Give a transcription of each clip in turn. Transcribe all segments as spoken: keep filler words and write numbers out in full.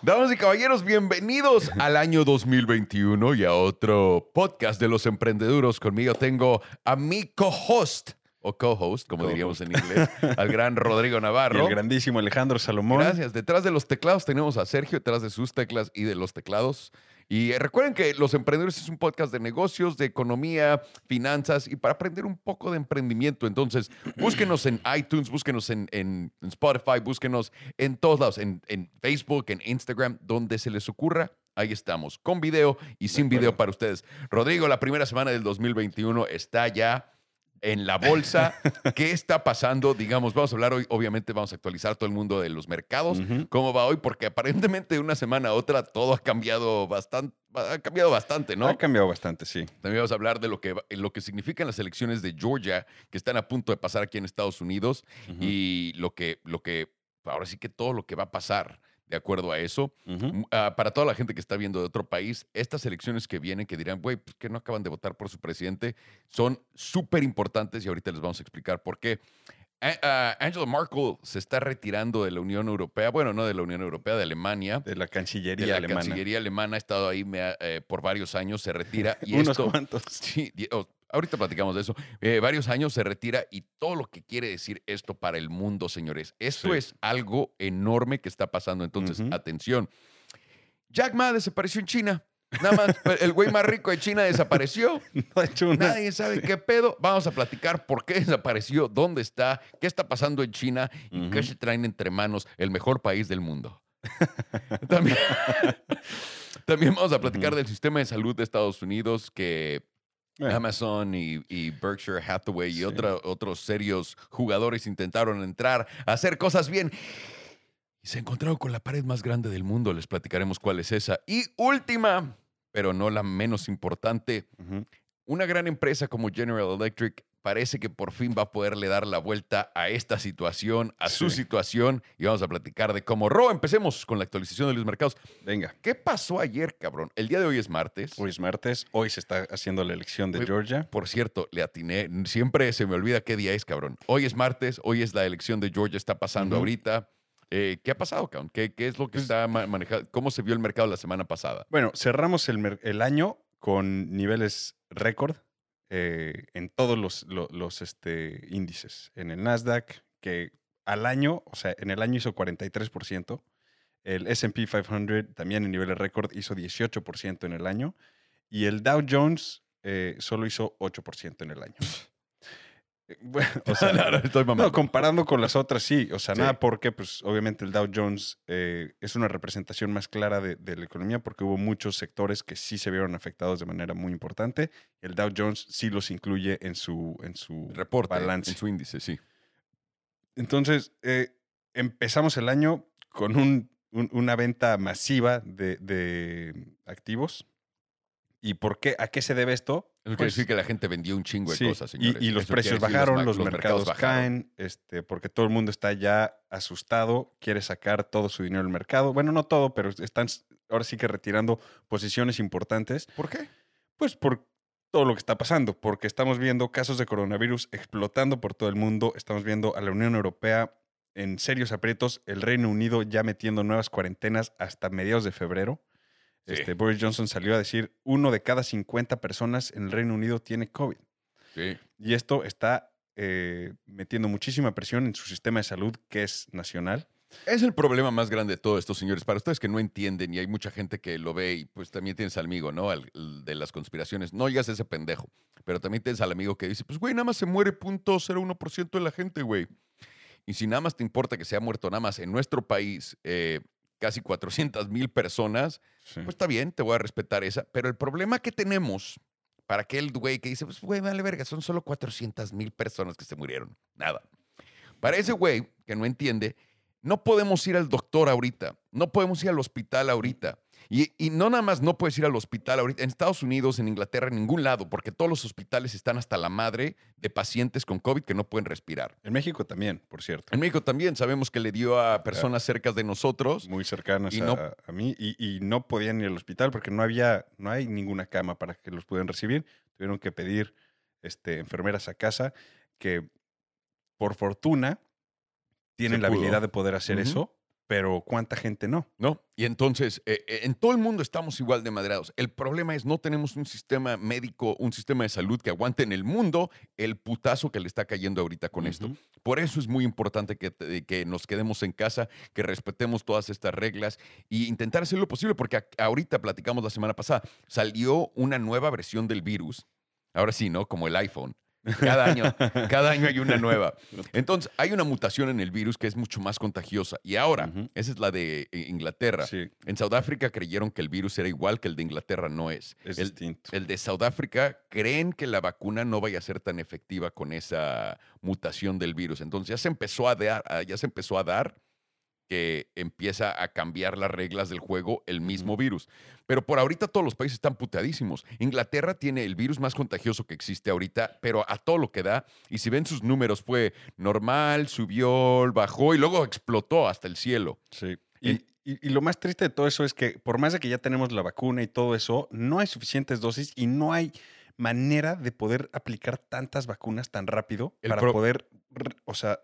Damas y caballeros, bienvenidos al año dos mil veintiuno y a otro podcast de los emprendeduros. Conmigo tengo a mi co-host, o co-host, como Co-host. diríamos en inglés, al gran Rodrigo Y Navarro. el grandísimo Alejandro Salomón. Gracias. Detrás de los teclados tenemos a Sergio, detrás de sus teclas y de los teclados. Y eh, recuerden que Los Emprendedores es un podcast de negocios, de economía, finanzas y para aprender un poco de emprendimiento. Entonces, búsquenos en iTunes, búsquenos en, en- en Spotify, búsquenos en todos lados, en, en Facebook, en Instagram, donde se les ocurra. Ahí estamos, con video y sin acuerdo. video para ustedes. Rodrigo, la primera semana del dos mil veintiuno está ya en la bolsa. ¿Qué está pasando? Digamos, vamos a hablar hoy, obviamente vamos a actualizar todo el mundo de los mercados, Ujú. cómo va hoy, porque aparentemente de una semana a otra todo ha cambiado bastante, ha cambiado bastante, ¿no? Ha cambiado bastante, sí. También vamos a hablar de lo que, va- lo que significan las elecciones de Georgia, que están a punto de pasar aquí en Estados Unidos, Ujú. y lo que, lo que, ahora sí que todo lo que va a pasar de acuerdo a eso. Ujú. Mm, ah, para toda la gente que está viendo de otro país, estas elecciones que vienen, que dirán, güey, pues que no acaban de votar por su presidente, son súper importantes y ahorita les vamos a explicar por qué. A- ah, Angela Merkel se está retirando de la Unión Europea, bueno, no de la Unión Europea, de Alemania. De la Cancillería De la alemana. Cancillería alemana, ha estado ahí me ha- eh, por varios años, se retira. Y Unos esto, cuantos. sí, di- oh, ahorita platicamos de eso. Eh, varios años se retira y todo lo que quiere decir esto para el mundo, señores. Esto Sí. es algo enorme que está pasando. Entonces, Ujú. atención. Jack Ma desapareció en China. Nada más, el güey más rico de China desapareció. No ha hecho una. Nadie sabe qué pedo. Vamos a platicar por qué desapareció, dónde está, qué está pasando en China y qué Ujú. se traen entre manos el mejor país del mundo. También, también vamos a platicar Ujú. del sistema de salud de Estados Unidos que Bueno, Amazon y, y Berkshire Hathaway y Sí. otra- otros serios jugadores intentaron entrar a hacer cosas bien. Y se encontraron con la pared más grande del mundo. Les platicaremos cuál es esa. Y última, pero no la menos importante, ujú. una gran empresa como General Electric parece que por fin va a poderle dar la vuelta a esta situación, a su Sí. situación. Y vamos a platicar de cómo. Ro, empecemos con la actualización de los mercados. Venga. ¿Qué pasó ayer, cabrón? El día de hoy es martes. Hoy es martes. Hoy se está haciendo la elección de Oye, Georgia. Por cierto, le atiné. Siempre se me olvida qué día es, cabrón. Hoy es martes, hoy es la elección de Georgia, está pasando Ujú. ahorita. Eh, ¿Qué ha pasado, cabrón? ¿Qué, qué es lo que Pues- está ma- manejando? ¿Cómo se vio el mercado la semana pasada? Bueno, cerramos el, mer- el año con niveles récord eh, en todos los, lo- los, este, índices. En el Nasdaq, que al año, o sea, en el año hizo cuarenta y tres por ciento. El S and P quinientos también en niveles récord hizo dieciocho por ciento en el año. Y el Dow Jones eh, solo hizo ocho por ciento en el año. Eh, bueno, o sea, No, no, estoy mamando. no, comparando con las otras, sí. O sea, Sí. nada porque, pues, obviamente el Dow Jones eh, es una representación más clara de, de la economía porque hubo muchos sectores que sí se vieron afectados de manera muy importante. El Dow Jones sí los incluye en su, en su Reporte balance. en su índice, sí. Entonces, eh, empezamos el año con un- un- una venta masiva de, de activos. ¿Y por qué? ¿A qué se debe esto? Eso quiere Pues, decir que la gente vendió un chingo de sí, cosas, y- señores. Y, los Eso precios quiere decir bajaron, ma- los, mercados, bajaron. caen, este, porque todo el mundo está ya asustado, quiere sacar todo su dinero del mercado. Bueno, no todo, pero están s- ahora sí que retirando posiciones importantes, ¿Por qué? pues por todo lo que está pasando, porque estamos viendo casos de coronavirus explotando por todo el mundo, estamos viendo a la Unión Europea en serios aprietos, el Reino Unido ya metiendo nuevas cuarentenas hasta mediados de febrero. Sí. Este, Boris Johnson salió a decir, uno de cada cincuenta personas en el Reino Unido tiene COVID. Sí. Y esto está eh, metiendo muchísima presión en su sistema de salud, que es nacional. Es el problema más grande de todo esto, señores. Para ustedes que no entienden y hay mucha gente que lo ve y pues también tienes al amigo, ¿no? Al, el de las conspiraciones. No digas ese pendejo. Pero también tienes al amigo que dice, pues güey, nada más se muere cero punto cero uno por ciento de la gente, güey. Y si nada más te importa que se ha muerto nada más en nuestro país eh, casi cuatrocientas mil personas, Sí. pues está bien, te voy a respetar esa. Pero el problema que tenemos para aquel güey que dice, pues güey, vale verga, son solo cuatrocientas mil personas que se murieron. Nada. Para ese güey que no entiende, no podemos ir al doctor ahorita, no podemos ir al hospital ahorita. Y, y no nada más no puedes ir al hospital ahorita. En Estados Unidos, en Inglaterra, en ningún lado, porque todos los hospitales están hasta la madre de pacientes con COVID que no pueden respirar. En México también, por cierto. En México también sabemos que le dio a personas cerca de nosotros. Muy cercanas Y a, no- a mí. Y, y no podían ir al hospital porque no había, no hay ninguna cama para que los pudieran recibir. Tuvieron que pedir este, enfermeras a casa que, por fortuna, tienen Se la pudo. habilidad de poder hacer Ujú. eso, pero ¿cuánta gente no? ¿No? Y entonces, eh, eh, en todo el mundo estamos igual de madreados. El problema es no tenemos un sistema médico, un sistema de salud que aguante en el mundo el putazo que le está cayendo ahorita con esto. Ujú. Por eso es muy importante que, te- que nos quedemos en casa, que respetemos todas estas reglas e intentar hacer lo posible, porque a- ahorita platicamos la semana pasada, salió una nueva versión del virus. Ahora sí, ¿no? Como el iPhone. Cada año, cada año hay una nueva. Entonces, hay una mutación en el virus que es mucho más contagiosa. Y ahora, Ujú. esa es la de eh, Inglaterra. Sí, En Sudáfrica creyeron que el virus era igual, que el de Inglaterra no es. es El, distinto. el de Sudáfrica creen que la vacuna no vaya a ser tan efectiva con esa mutación del virus. Entonces ya se empezó a dar, a- ya se empezó a dar que empieza a cambiar las reglas del juego el mismo virus. Pero por ahorita todos los países están puteadísimos. Inglaterra tiene el virus más contagioso que existe ahorita, pero a todo lo que da. Y si ven sus números, fue normal, subió, bajó y luego explotó hasta el cielo. Sí. En- Y, y- y lo más triste de todo eso es que por más de que ya tenemos la vacuna y todo eso, no hay suficientes dosis y no hay manera de poder aplicar tantas vacunas tan rápido El para pro- poder, r- o sea,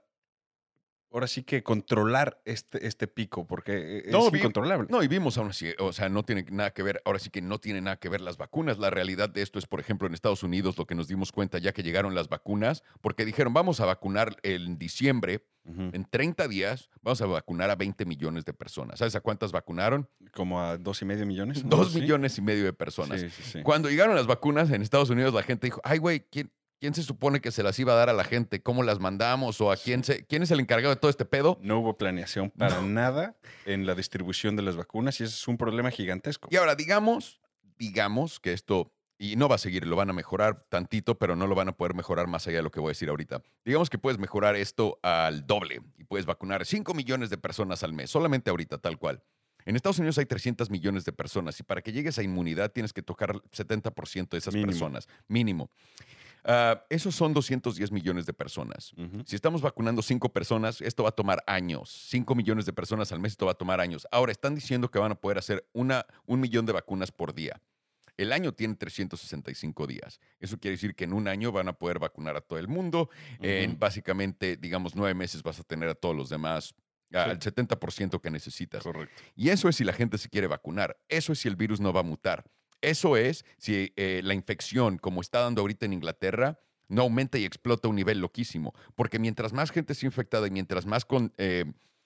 ahora sí que controlar este, este pico, porque es No, vi- incontrolable. No, y vimos aún así, o sea, no tiene nada que ver, ahora sí que no tiene nada que ver las vacunas. La realidad de esto es, por ejemplo, en Estados Unidos, lo que nos dimos cuenta ya que llegaron las vacunas, porque dijeron, vamos a vacunar en diciembre, Ujú. en treinta días, vamos a vacunar a veinte millones de personas. ¿Sabes a cuántas vacunaron? Como a dos y medio millones. ¿no? Dos Sí. millones y medio de personas. Sí, sí, sí. Cuando llegaron las vacunas en Estados Unidos, la gente dijo, ay, güey, ¿quién, quién se supone que se las iba a dar a la gente? ¿Cómo las mandamos? ¿O a quién, se, quién es el encargado de todo este pedo? No hubo planeación para nada en la distribución de las vacunas y ese es un problema gigantesco. Y ahora, digamos, digamos que esto, y no va a seguir, lo van a mejorar tantito, pero no lo van a poder mejorar más allá de lo que voy a decir ahorita. Digamos que puedes mejorar esto al doble y puedes vacunar cinco millones de personas al mes, solamente ahorita, tal cual. En Estados Unidos hay trescientos millones de personas y para que llegues a inmunidad tienes que tocar setenta por ciento de esas Mínimo. personas, mínimo. Ah, esos son doscientos diez millones de personas. Ujú. Si estamos vacunando cinco personas, esto va a tomar años. cinco millones de personas al mes, esto va a tomar años. Ahora, están diciendo que van a poder hacer una, un millón de vacunas por día. El año tiene trescientos sesenta y cinco días. Eso quiere decir que en un año van a poder vacunar a todo el mundo. En Ujú. básicamente, digamos, nueve meses vas a tener a todos los demás, a- Sí. al setenta por ciento que necesitas. Correcto. Y eso es si la gente se quiere vacunar. Eso es si el virus no va a mutar. Eso es si eh, la infección, como está dando ahorita en Inglaterra, no aumenta y explota a un nivel loquísimo. Porque mientras más gente sea infectada y mientras más, con, eh,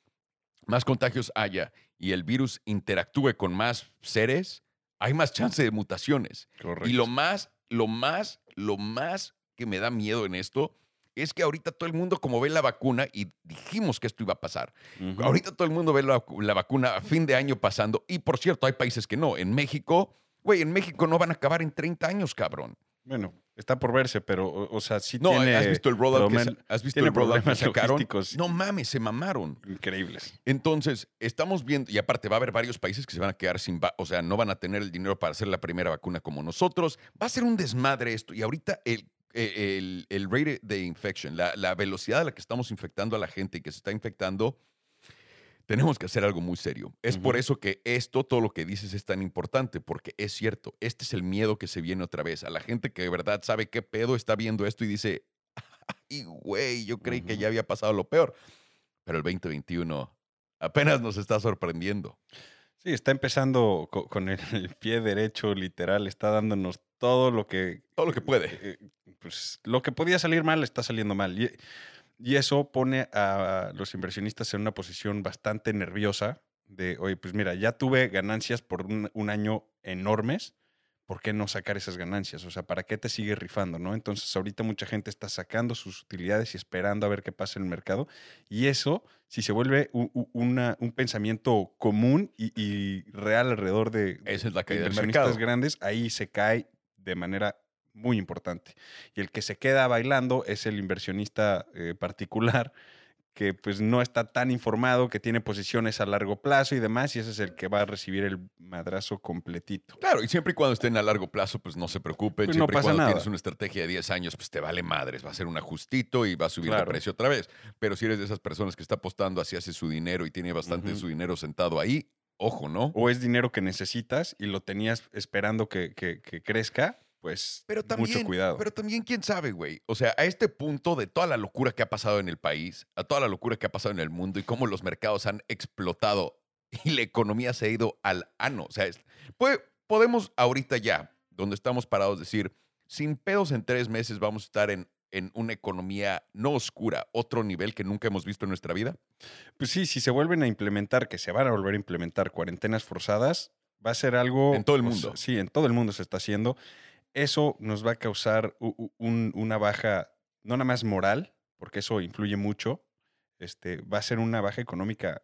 más contagios haya y el virus interactúe con más seres, hay más chance de mutaciones. Correcto. Y lo más, lo más, lo más que me da miedo en esto es que ahorita todo el mundo, como ve la vacuna, y dijimos que esto iba a pasar, Ujú. ahorita todo el mundo ve la, la vacuna a fin de año pasando. Y por cierto, hay países que no. En México, güey, en México no van a acabar en treinta años, cabrón. Bueno, está por verse, pero, o, o sea, sí No, tiene... ¿has visto el rollout que, promen- sa- ¿has visto tiene el rollout que problemas sacaron? logísticos No mames, se mamaron. increíbles. Entonces, estamos viendo, y aparte va a haber varios países que se van a quedar sin, va- o sea, no van a tener el dinero para hacer la primera vacuna como nosotros. Va a ser un desmadre esto. Y ahorita el, eh, el, el rate de infection, la, la velocidad a la que estamos infectando a la gente y que se está infectando, tenemos que hacer algo muy serio. Es por Ujú. eso que esto, todo lo que dices es tan importante, porque es cierto, este es el miedo que se viene otra vez. A la gente que de verdad sabe qué pedo está viendo esto y dice, ay, güey, yo creí que Ujú. ya había pasado lo peor. Pero el veinte veintiuno apenas nos está sorprendiendo. Sí, está empezando co- con el, el pie derecho, literal, está dándonos todo lo que... Todo lo que puede. eh, pues lo que podía salir mal está saliendo mal. Y, y eso pone a los inversionistas en una posición bastante nerviosa de, oye, pues mira, ya tuve ganancias por un, un año enormes, ¿por qué no sacar esas ganancias? O sea, ¿para qué te sigues rifando, no? Entonces, ahorita mucha gente está sacando sus utilidades y esperando a ver qué pasa en el mercado. Y eso, si se vuelve un, un- una- un pensamiento común y, y real alrededor de, Esa es la de caída del inversionistas mercado. grandes, ahí se cae de manera muy importante. Y el que se queda bailando es el inversionista eh, particular que pues no está tan informado, que tiene posiciones a largo plazo y demás, y ese es el que va a recibir el madrazo completito. Claro, y siempre y cuando estén a largo plazo, pues no se preocupen. Pues no siempre y pasa cuando nada. tienes una estrategia de diez años, pues te vale madres. Va a ser un ajustito y va a subir de Claro. precio otra vez. Pero si eres de esas personas que está apostando, así hace su dinero y tiene bastante de Ujú. su dinero sentado ahí, ojo, ¿no? O es dinero que necesitas y lo tenías esperando que, que- que crezca pues Pero también, mucho cuidado. pero también, quién sabe, güey. O sea, a este punto de toda la locura que ha pasado en el país, a toda la locura que ha pasado en el mundo y cómo los mercados han explotado y la economía se ha ido al ano. O sea, es- puede- podemos ahorita ya, donde estamos parados, decir, sin pedos en tres meses vamos a estar en, en una economía no oscura, otro nivel que nunca hemos visto en nuestra vida. Pues sí, si se vuelven a implementar, que se van a volver a implementar cuarentenas forzadas, va a ser algo... En todo el o mundo. sea, sí, en todo el mundo se está haciendo. Eso nos va a causar u- u- un- una baja, no nada más moral, porque eso influye mucho, este, va a ser una baja económica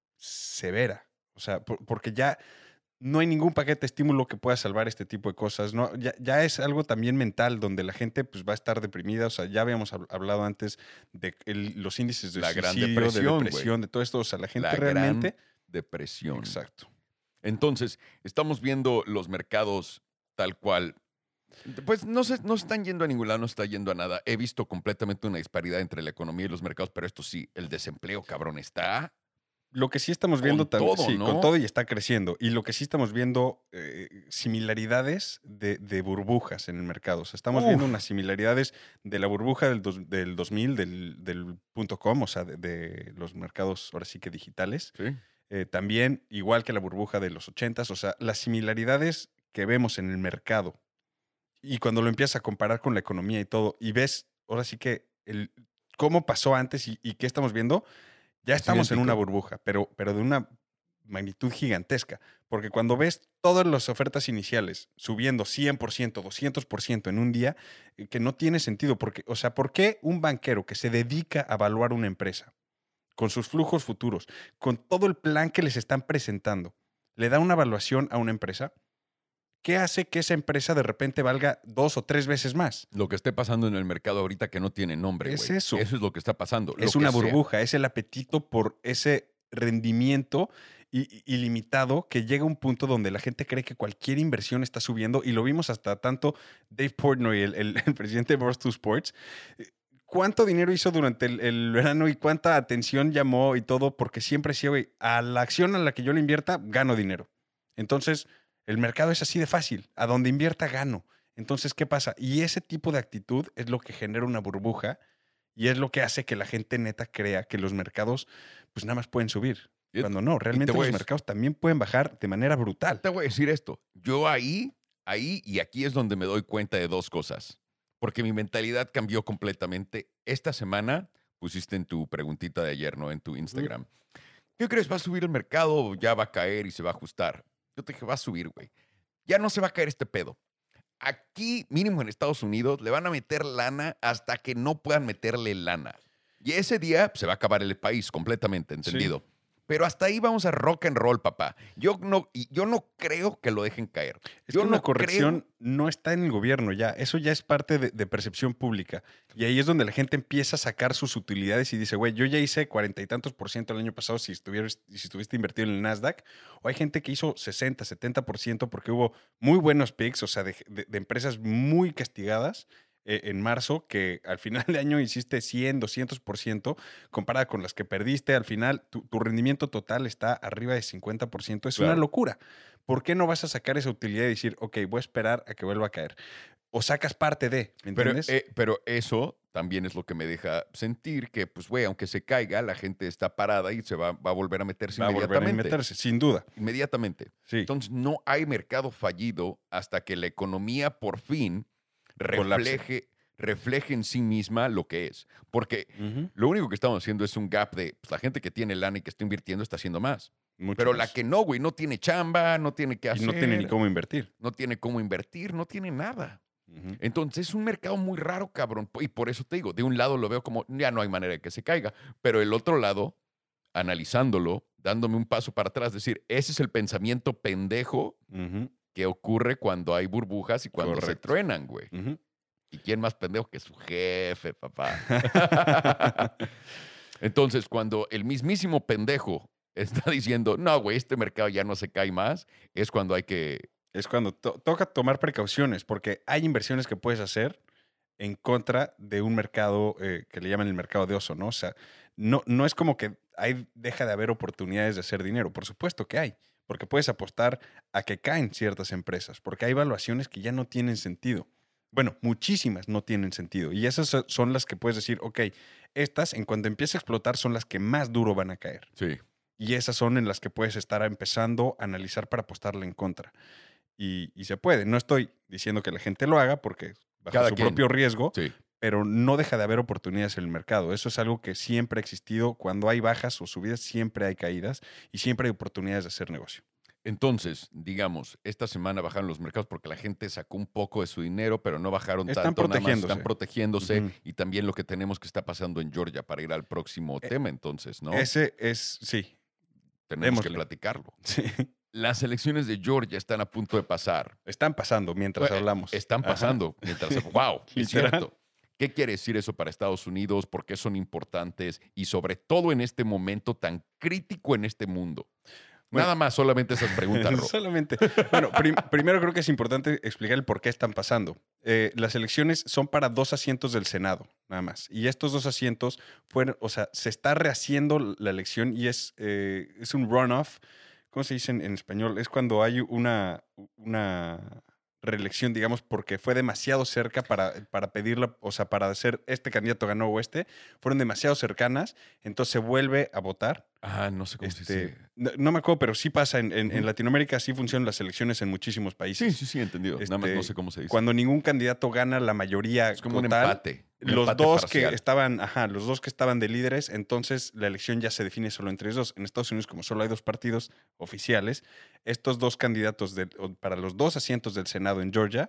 severa. O sea, por- porque ya no hay ningún paquete de estímulo que pueda salvar este tipo de cosas. No, ya, ya es algo también mental, donde la gente pues, va a estar deprimida. O sea, ya habíamos hab- hablado antes de el- los índices de La gran suicidio, depresión, de güey. depresión, de todo esto. O sea, la gente La realmente... gran depresión. Exacto. Entonces, estamos viendo los mercados tal cual. Pues no se, no están yendo a ningún lado, no está yendo a nada. He visto completamente una disparidad entre la economía y los mercados, pero esto sí, el desempleo, cabrón, está. Lo que sí estamos Con viendo también, todo, sí, ¿no? con todo y está creciendo. Y lo que sí estamos viendo, eh, similaridades de, de burbujas en el mercado. O sea, estamos Uf. viendo unas similaridades de la burbuja del, dos, del dos mil, del, del punto com, o sea, de, de los mercados ahora sí que digitales. Sí. Eh, también, igual que la burbuja de los ochentas, o sea, las similaridades que vemos en el mercado. Y cuando lo empiezas a comparar con la economía y todo, y ves ahora sí que el, cómo pasó antes y, y qué estamos viendo, ya Es estamos en una idéntico. burbuja, pero, pero de una magnitud gigantesca. Porque cuando ves todas las ofertas iniciales subiendo cien por ciento, doscientos por ciento en un día, eh, que no tiene sentido. Porque, o sea, ¿por qué un banquero que se dedica a evaluar una empresa con sus flujos futuros, con todo el plan que les están presentando, le da una evaluación a una empresa? ¿Qué hace que esa empresa de repente valga dos o tres veces más? Lo que esté pasando en el mercado ahorita que no tiene nombre, Es güey. eso. Eso es lo que está pasando. Es Lo una que sea. burbuja, es el apetito por ese rendimiento i- i- ilimitado que llega a un punto donde la gente cree que cualquier inversión está subiendo, y lo vimos hasta tanto Dave Portnoy, el, el- el presidente de Barstool Sports. eh, ¿Cuánto dinero hizo durante el, el verano y cuánta atención llamó y todo? Porque siempre decía, güey, a la acción a la que yo le invierta, gano dinero. Entonces, el mercado es así de fácil. A donde invierta, gano. Entonces, ¿qué pasa? Y ese tipo de actitud es lo que genera una burbuja y es lo que hace que la gente neta crea que los mercados, pues nada más pueden subir. Y- Cuando no, realmente voy a los dec- mercados también pueden bajar de manera brutal. Te voy a decir esto. Yo ahí, ahí y aquí es donde me doy cuenta de dos cosas. Porque mi mentalidad cambió completamente. Esta semana pusiste en tu preguntita de ayer, ¿no? En tu Instagram. ¿Qué crees? ¿Va a subir el mercado o ya va a caer y se va a ajustar? Yo te dije, va a subir, güey. Ya no se va a caer este pedo. Aquí, mínimo en Estados Unidos, le van a meter lana hasta que no puedan meterle lana. Y ese día pues, se va a acabar el país completamente, ¿entendido? Pero hasta ahí vamos a rock and roll, papá. Yo no, y yo no creo que lo dejen caer. Es Yo que una no corrección no está en el gobierno ya. Eso ya es parte de, de percepción pública. Y ahí es donde la gente empieza a sacar sus utilidades y dice, güey, yo ya hice cuarenta y tantos por ciento el año pasado si, estuvieras, si estuviste invertido en el Nasdaq. O hay gente que hizo sesenta, setenta por ciento porque hubo muy buenos picks, o sea, de, de- de empresas muy castigadas eh, en marzo, que al final de año hiciste cien, doscientos por ciento comparada con las que perdiste. Al final, tu, tu rendimiento total está arriba de cincuenta por ciento. Es una Claro. locura. ¿Por qué no vas a sacar esa utilidad y decir, ok, voy a esperar a que vuelva a caer? O sacas parte de, ¿me Pero, entiendes? eh, pero eso también es lo que me deja sentir que, pues, güey, aunque se caiga, la gente está parada y se va, va a volver a meterse Va a volver a inmediatamente. meterse, sin duda. Inmediatamente. Sí. Entonces, no hay mercado fallido hasta que la economía por fin refleje, refleje en sí misma lo que es. Porque Ujú. lo único que estamos haciendo es un gap de pues, la gente que tiene lana y que está invirtiendo está haciendo más. Mucho Pero más. la que no, güey, no tiene chamba, no tiene que Y hacer. no tiene ni cómo invertir. No tiene cómo invertir, no tiene nada. Ujú. Entonces es un mercado muy raro, cabrón. Y por eso te digo, de un lado lo veo como ya no hay manera de que se caiga. Pero el otro lado, analizándolo, dándome un paso para atrás, decir, ese es el pensamiento pendejo Ujú. que ocurre cuando hay burbujas y cuando se Correcto. truenan, güey. Ujú. ¿Y quién más pendejo que su jefe, papá? Entonces, cuando el mismísimo pendejo está diciendo, no, güey, este mercado ya no se cae más, es cuando hay que... Es cuando to- toca tomar precauciones, porque hay inversiones que puedes hacer en contra de un mercado eh, que le llaman el mercado de oso, ¿no? O sea, no, no es como que hay, deja de haber oportunidades de hacer dinero. Por supuesto que hay, porque puedes apostar a que caen ciertas empresas, porque hay valuaciones que ya no tienen sentido. Bueno, muchísimas no tienen sentido. Y esas son las que puedes decir, ok, estas en cuanto empiece a explotar son las que más duro van a caer. Sí. Y esas son en las que puedes estar empezando a analizar para apostarle en contra. Y, y se puede. No estoy diciendo que la gente lo haga porque bajo Cada su quien. propio riesgo, Sí. pero no deja de haber oportunidades en el mercado. Eso es algo que siempre ha existido. Cuando hay bajas o subidas, siempre hay caídas y siempre hay oportunidades de hacer negocio. Entonces, digamos, esta semana bajaron los mercados porque la gente sacó un poco de su dinero, pero no bajaron Están tanto, nada más protegiéndose. están protegiéndose. Ujú. Y también lo que tenemos que está pasando en Georgia para ir al próximo Eh, tema, entonces, ¿no? Ese es, sí. Tenemos que démosle. platicarlo. Sí. Las elecciones de Georgia están a punto de pasar. Están pasando mientras Bueno, hablamos. Están Ajá. pasando mientras... ¡Wow! Es Literal. cierto. ¿Qué quiere decir eso para Estados Unidos? ¿Por qué son importantes? Y sobre todo en este momento tan crítico en este mundo. Bueno. Nada más, solamente esas preguntas, Ro. Solamente. Bueno, prim- primero creo que es importante explicar el por qué están pasando. Eh, las elecciones son para dos asientos del Senado, nada más. Y estos dos asientos fueron, o sea, se está rehaciendo la elección y es, eh, es un runoff. ¿Cómo se dice en, en español? Es cuando hay una, una reelección, digamos, porque fue demasiado cerca para, para pedirla, o sea, para hacer este candidato ganó o este, fueron demasiado cercanas, entonces se vuelve a votar. Ah, no sé cómo se Este, dice. no, no me acuerdo, pero sí pasa en, en- en Ujú. Latinoamérica, sí funcionan las elecciones en muchísimos Sí, países. sí, sí, entendido. Nada más Este, no sé cómo se dice. Cuando ningún candidato gana la mayoría Es como un total, empate. un los empate dos parcial. que estaban, ajá, los dos que estaban de líderes, entonces la elección ya se define solo entre ellos dos. En Estados Unidos, como solo hay dos partidos oficiales, estos dos candidatos de- o- para los dos asientos del Senado en Georgia,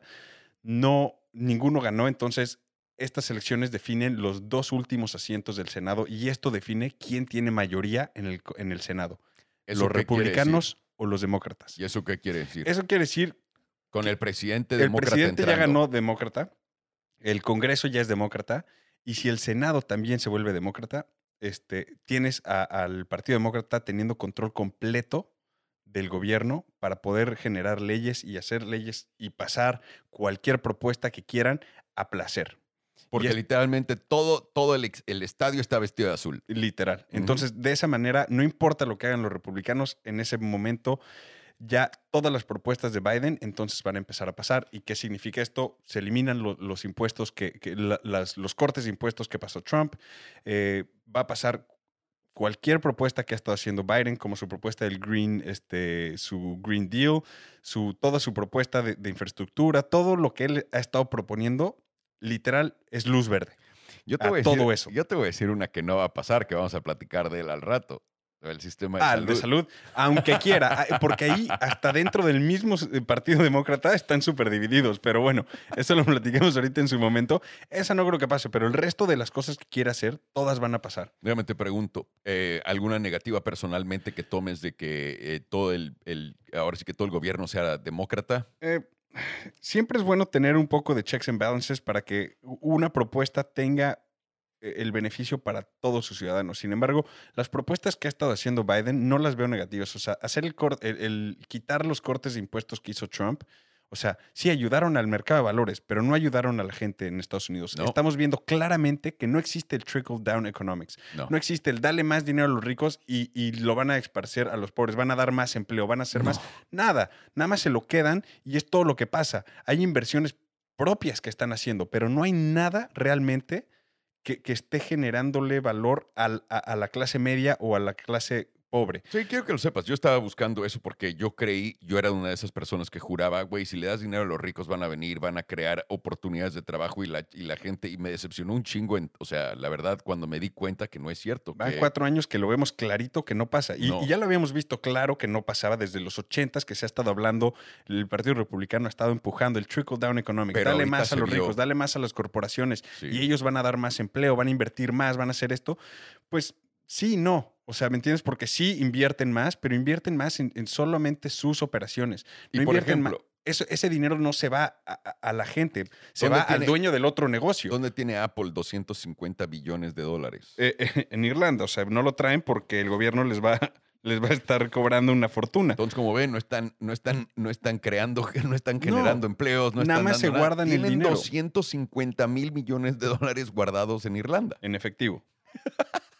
no, ninguno ganó, entonces estas elecciones definen los dos últimos asientos del Senado y esto define quién tiene mayoría en el, co- en el Senado, ¿Eso los qué quiere republicanos o los demócratas. decir? ¿Y eso qué quiere decir? Eso quiere decir Con el presidente el demócrata presidente ya entrando. ganó demócrata, el Congreso ya es demócrata, y si el Senado también se vuelve demócrata, este, tienes a- al Partido Demócrata teniendo control completo del gobierno para poder generar leyes y hacer leyes y pasar cualquier propuesta que quieran a placer. Porque Y es- literalmente todo, todo el, ex- el estadio está vestido de azul. Literal. Ujú. Entonces, de esa manera, no importa lo que hagan los republicanos, en ese momento ya todas las propuestas de Biden entonces van a empezar a pasar. ¿Y qué significa esto? Se eliminan lo- los impuestos, que, que la- las- los cortes de impuestos que pasó Trump. Eh, va a pasar cualquier propuesta que ha estado haciendo Biden, como su propuesta del Green, este, su Green Deal, su, toda su propuesta de, de infraestructura, todo lo que él ha estado proponiendo, literal, es luz verde. Yo te A voy a decir, todo eso. Yo te voy a decir una que no va a pasar, que vamos a platicar de él al rato. El sistema de Ah, salud. el de salud, aunque quiera, ah, porque ahí hasta dentro del mismo s- Partido Demócrata están súper divididos, pero bueno, eso lo platicamos ahorita en su momento. Esa no creo que pase, pero el resto de las cosas que quiera hacer, todas van a pasar. Déjame te pregunto, eh, ¿alguna negativa personalmente que tomes de que eh, todo el, el- ahora sí que todo el gobierno sea demócrata? Eh, siempre es bueno tener un poco de checks and balances para que u- una propuesta tenga eh, el beneficio para todos sus ciudadanos. Sin embargo, las propuestas que ha estado haciendo Biden no las veo negativas. O sea, hacer el, cor- el- el quitar los cortes de impuestos que hizo Trump, o sea, sí ayudaron al mercado de valores, pero no ayudaron a la gente en Estados Unidos. No. Estamos viendo claramente que no existe el trickle down economics. No. No existe el dale más dinero a los ricos y, y lo van a esparcer a los pobres, van a dar más empleo, van a hacer más. Nada, nada más se lo quedan y es todo lo que pasa. Hay inversiones propias que están haciendo, pero no hay nada realmente que, que esté generándole valor al- a, a la clase media o a la clase pobre. Sí, quiero que lo sepas. Yo estaba buscando eso porque yo creí, yo era una de esas personas que juraba, güey, si le das dinero a los ricos van a venir, van a crear oportunidades de trabajo y la, y la gente, y me decepcionó un chingo. En, o sea, la verdad, cuando me di cuenta que no es cierto. Van que- cuatro años que lo vemos clarito que no pasa. Y, No. y ya lo habíamos visto claro que no pasaba desde los ochentas, que se ha estado hablando, el Partido Republicano ha estado empujando el trickle down economics. Pero Dale ahorita más a se los vio. ricos, dale más a las corporaciones. Sí. Y ellos van a dar más empleo, van a invertir más, van a hacer esto. Pues sí, no. O sea, ¿me entiendes? Porque sí invierten más, pero invierten más en, en solamente sus operaciones. Y No por invierten ma- ejemplo, eso, ese dinero no se va a, a- a la gente, se ¿Dónde va al tiene- dueño del otro negocio. ¿dónde tiene Apple doscientos cincuenta billones de dólares? Eh, eh, en Irlanda, o sea, no lo traen porque el gobierno les va, les va a estar cobrando una fortuna. Entonces, como ven, no están, no están, no están creando, no están generando empleos, no nada están más se dando nada. guardan el Tienen dinero. doscientos cincuenta mil millones de dólares guardados en Irlanda. En efectivo.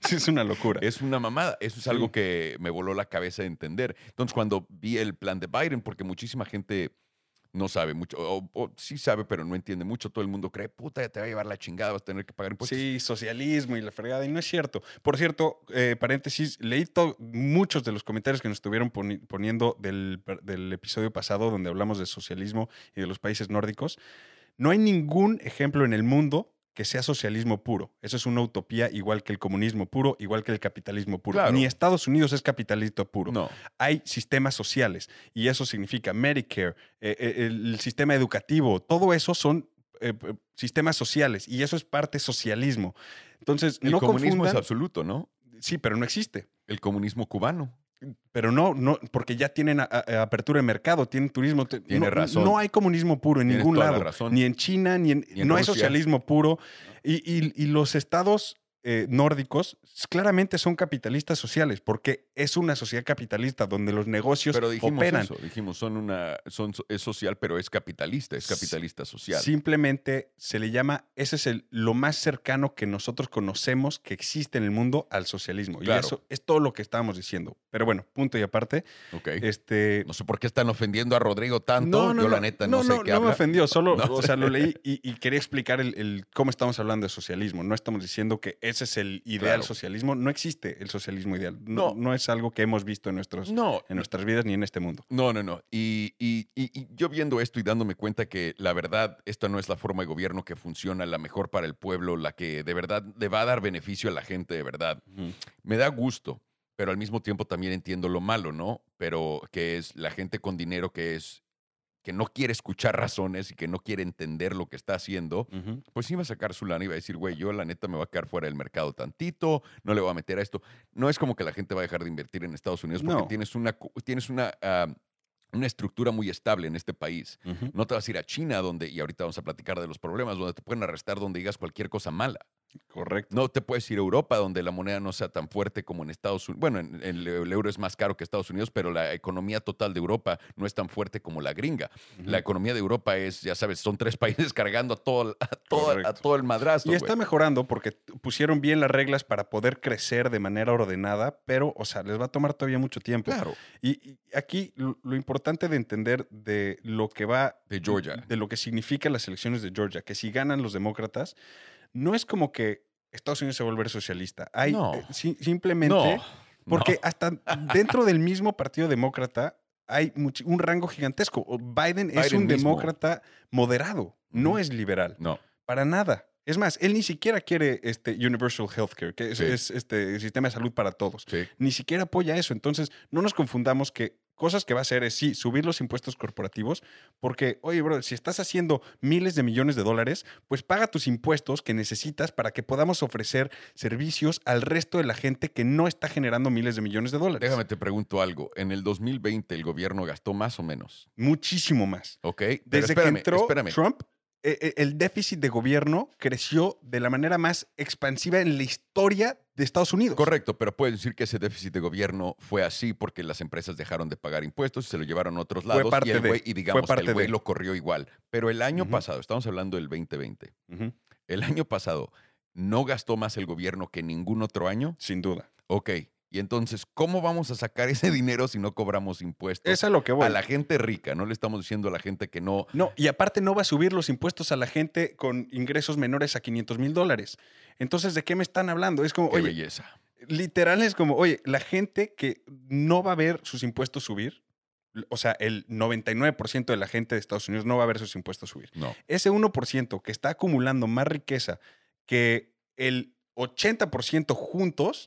Sí, es una locura. Es una mamada. Eso es Sí. algo que me voló la cabeza de entender. Entonces, cuando vi el plan de Biden, porque muchísima gente no sabe mucho, o, o sí sabe, pero no entiende mucho. Todo el mundo cree, puta, ya te va a llevar la chingada, vas a tener que pagar impuestos. Sí, socialismo y la fregada, y no es cierto. Por cierto, eh, paréntesis, leí to- muchos de los comentarios que nos estuvieron poni- poniendo del, del episodio pasado donde hablamos de socialismo y de los países nórdicos. No hay ningún ejemplo en el mundo que sea socialismo puro. Eso es una utopía, igual que el comunismo puro, igual que el capitalismo puro. Claro. Ni Estados Unidos es capitalista puro. No. Hay sistemas sociales y eso significa Medicare, eh, eh, el sistema educativo, todo eso son eh, eh, sistemas sociales y eso es parte socialismo. Entonces, El no comunismo es confundan. absoluto, ¿no? Sí, pero no existe. El comunismo cubano. Pero no, no, porque ya tienen a- a- apertura de mercado, tienen turismo. te- Tiene no, razón. No hay comunismo puro en Tienes ningún toda la lado. razón. Ni en China, ni en. Ni en no hay Rusia. socialismo puro. Y, y- y los estados eh, nórdicos claramente son capitalistas sociales, porque es una sociedad capitalista donde los negocios Pero dijimos operan. eso, dijimos, son una, son, es social, pero es capitalista, es capitalista social. Simplemente se le llama, ese es el, lo más cercano que nosotros conocemos que existe en el mundo al socialismo. Claro. Y eso es todo lo que estábamos diciendo. Pero bueno, punto y aparte. Ok. Este, No sé por qué están ofendiendo a Rodrigo tanto. Yo, la neta, no, sé no, qué no me habla. ofendió, solo, No o sé. sea, lo leí y, y quería explicar el, el cómo estamos hablando de socialismo. No estamos diciendo que ese es el ideal Claro. socialismo. No existe el socialismo ideal. No, No. no es algo que hemos visto en, nuestros, No, en nuestras vidas ni en este mundo. no, no, no. Y, y- y- y yo viendo esto y dándome cuenta que la verdad, esta no es la forma de gobierno que funciona, la mejor para el pueblo, la que de verdad le va a dar beneficio a la gente, de verdad. Me da gusto, pero al mismo tiempo también entiendo lo malo, ¿no? Pero que es la gente con dinero que es que no quiere escuchar razones y que no quiere entender lo que está haciendo, Ujú. pues iba a sacar su lana y iba a decir, güey, yo la neta me voy a quedar fuera del mercado tantito, no le voy a meter a esto. No es como que la gente va a dejar de invertir en Estados Unidos porque No. tienes una, cu- tienes una, ah, una estructura muy estable en este país. Ujú. No te vas a ir a China, donde, y ahorita vamos a platicar de los problemas, donde te pueden arrestar donde digas cualquier cosa mala. Correcto. No te puedes ir a Europa, donde la moneda no sea tan fuerte como en Estados Unidos. Bueno, en- en el, el euro es más caro que Estados Unidos, pero la economía total de Europa no es tan fuerte como la gringa. Ujú. La economía de Europa es, ya sabes, son tres países cargando a todo, a todo, a Correcto. todo el madrazo. Y está güey. mejorando porque t- pusieron bien las reglas para poder crecer de manera ordenada, pero, o sea, les va a tomar todavía mucho tiempo. Claro. Y, y aquí lo, lo importante de entender de lo que va... De Georgia. De lo que significan las elecciones de Georgia, que si ganan los demócratas, no es como que Estados Unidos se va a volver socialista. Hay, No. eh, si- simplemente... No. Porque no. hasta dentro del mismo partido demócrata hay much- un rango gigantesco. O Biden, es Biden un mismo. demócrata moderado, no Ujú. es liberal. No. Para nada. Es más, él ni siquiera quiere este Universal Healthcare, que es, Sí. es, este sistema de salud para todos. Sí. Ni siquiera apoya eso. Entonces, no nos confundamos que cosas que va a hacer es, sí, subir los impuestos corporativos, porque, oye, bro, si estás haciendo miles de millones de dólares, pues paga tus impuestos que necesitas para que podamos ofrecer servicios al resto de la gente que no está generando miles de millones de dólares. Déjame te pregunto algo. En el dos mil veinte el gobierno gastó más o menos. Muchísimo más. ¿Ok? Pero Desde espérame, que entró espérame. Trump, eh, eh, el déficit de gobierno creció de la manera más expansiva en la historia de Estados Unidos. Correcto, pero puedes decir que ese déficit de gobierno fue así porque las empresas dejaron de pagar impuestos y se lo llevaron a otros Fue lados parte y el de, güey, y fue digamos que parte el güey de. lo corrió igual. Pero el año Ujú. pasado, estamos hablando del veinte veinte, Ujú. el año pasado no gastó más el gobierno que ningún otro año. Sin duda. Ok, y entonces, ¿cómo vamos a sacar ese dinero si no cobramos impuestos? Es a lo que voy. A la gente rica, no le estamos diciendo a la gente que no. No, y aparte no va a subir los impuestos a la gente con ingresos menores a quinientos mil dólares. Entonces, ¿de qué me están hablando? Es como, Qué oye, belleza. literal es como, oye, la gente que no va a ver sus impuestos subir, o sea, el noventa y nueve por ciento de la gente de Estados Unidos no va a ver sus impuestos subir. No. Ese uno por ciento que está acumulando más riqueza que el ochenta por ciento juntos,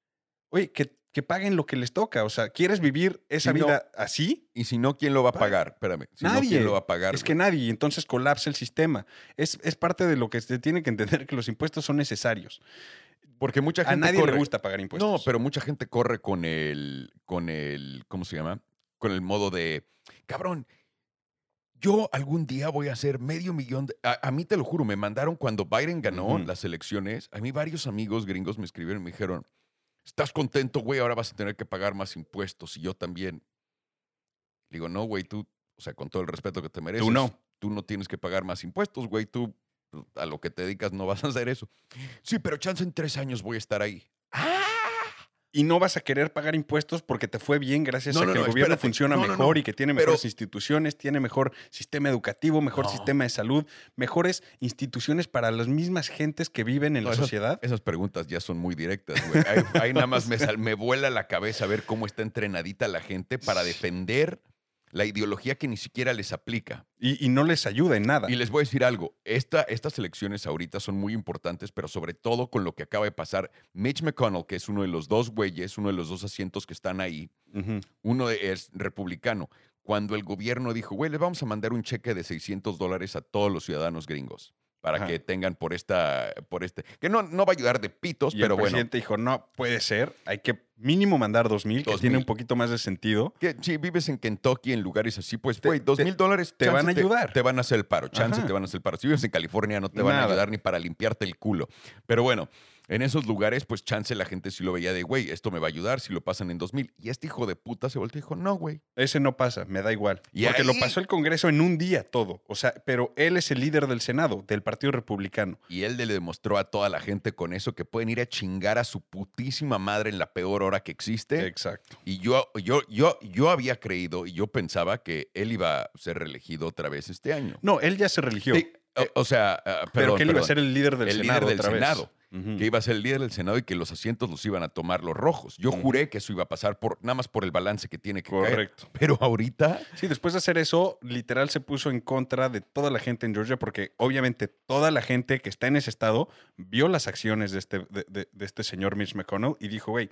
oye, que, que paguen lo que les toca. O sea, ¿quieres vivir esa Si no- vida así? Y si no, ¿quién lo va a Pa- pagar? Espérame. Si no, Nadie. ¿quién lo va a pagar? Es que güey? nadie, y entonces colapsa el sistema. Es, es parte de lo que se tiene que entender que los impuestos son necesarios. Porque mucha A gente nadie corre. le gusta pagar impuestos. No, pero mucha gente corre con el, con el, ¿cómo se llama? Con el modo de, cabrón, yo algún día voy a hacer medio millón de... A, a mí te lo juro, me mandaron cuando Biden ganó Ujú. las elecciones, a mí varios amigos gringos me escribieron y me dijeron, ¿estás contento, güey? Ahora vas a tener que pagar más impuestos y yo también. Digo, no, güey, tú, o sea, con todo el respeto que te mereces, no. tú no tienes que pagar más impuestos, güey, tú a lo que te dedicas no vas a hacer eso. Sí, pero chance en tres años voy a estar ahí. Ah, y no vas a querer pagar impuestos porque te fue bien gracias No, a no, que no, el gobierno espérate. funciona No, no, mejor no. y que tiene Pero- mejores instituciones, tiene mejor sistema educativo, mejor No. sistema de salud, mejores instituciones para las mismas gentes que viven en No, la esas, sociedad. esas preguntas ya son muy directas, güey. Ahí, ahí nada más me, sal- me vuela la cabeza ver cómo está entrenadita la gente para defender la ideología que ni siquiera les aplica. Y, y no les ayuda en nada. Y les voy a decir algo, esta, estas elecciones ahorita son muy importantes, pero sobre todo con lo que acaba de pasar, Mitch McConnell, que es uno de los dos güeyes, uno de los dos asientos que están ahí, Ujú. uno de- es republicano, cuando el gobierno dijo, güey, les vamos a mandar un cheque de seiscientos dólares a todos los ciudadanos gringos para Ajá. que tengan por esta, por este, que no, no va a ayudar de pitos, Y pero el bueno. presidente dijo, no, puede ser, hay que mínimo mandar dos mil, que Dos tiene mil. un poquito más de sentido. Que si vives en Kentucky, en lugares así, pues, Te- güey, dos te- mil dólares. te chance van a ayudar. Te, van a hacer el paro, chance Ajá. te van a hacer el paro. Si vives en California, no te van a Nada. ayudar ni para limpiarte el culo. Pero bueno, en esos lugares, pues, chance la gente sí lo veía de, güey, esto me va a ayudar si lo pasan en dos mil. Y este hijo de puta se volteó y dijo, no, güey. Ese no pasa, me da igual. Y Porque lo ahí- pasó el Congreso en un día todo. O sea, pero él es el líder del Senado, del Partido Republicano. Y él le demostró a toda la gente con eso que pueden ir a chingar a su putísima madre en la peor hora que existe. Exacto. Y yo, yo, yo, yo había creído y yo pensaba que él iba a ser reelegido otra vez este año. No, él ya se religió. Sí, o, o sea, ah, pero perdón, que él iba a perdón. ser el líder del El líder Senado del otra vez. Senado. Ujú. Que iba a ser el líder del Senado y que los asientos los iban a tomar los rojos. Yo Ujú. juré que eso iba a pasar por nada más por el balance que tiene que caer. Correcto. Pero ahorita, Sí, después de hacer eso, literal se puso en contra de toda la gente en Georgia, porque obviamente toda la gente que está en ese estado vio las acciones de este, de, de- de este señor Mitch McConnell y dijo, güey,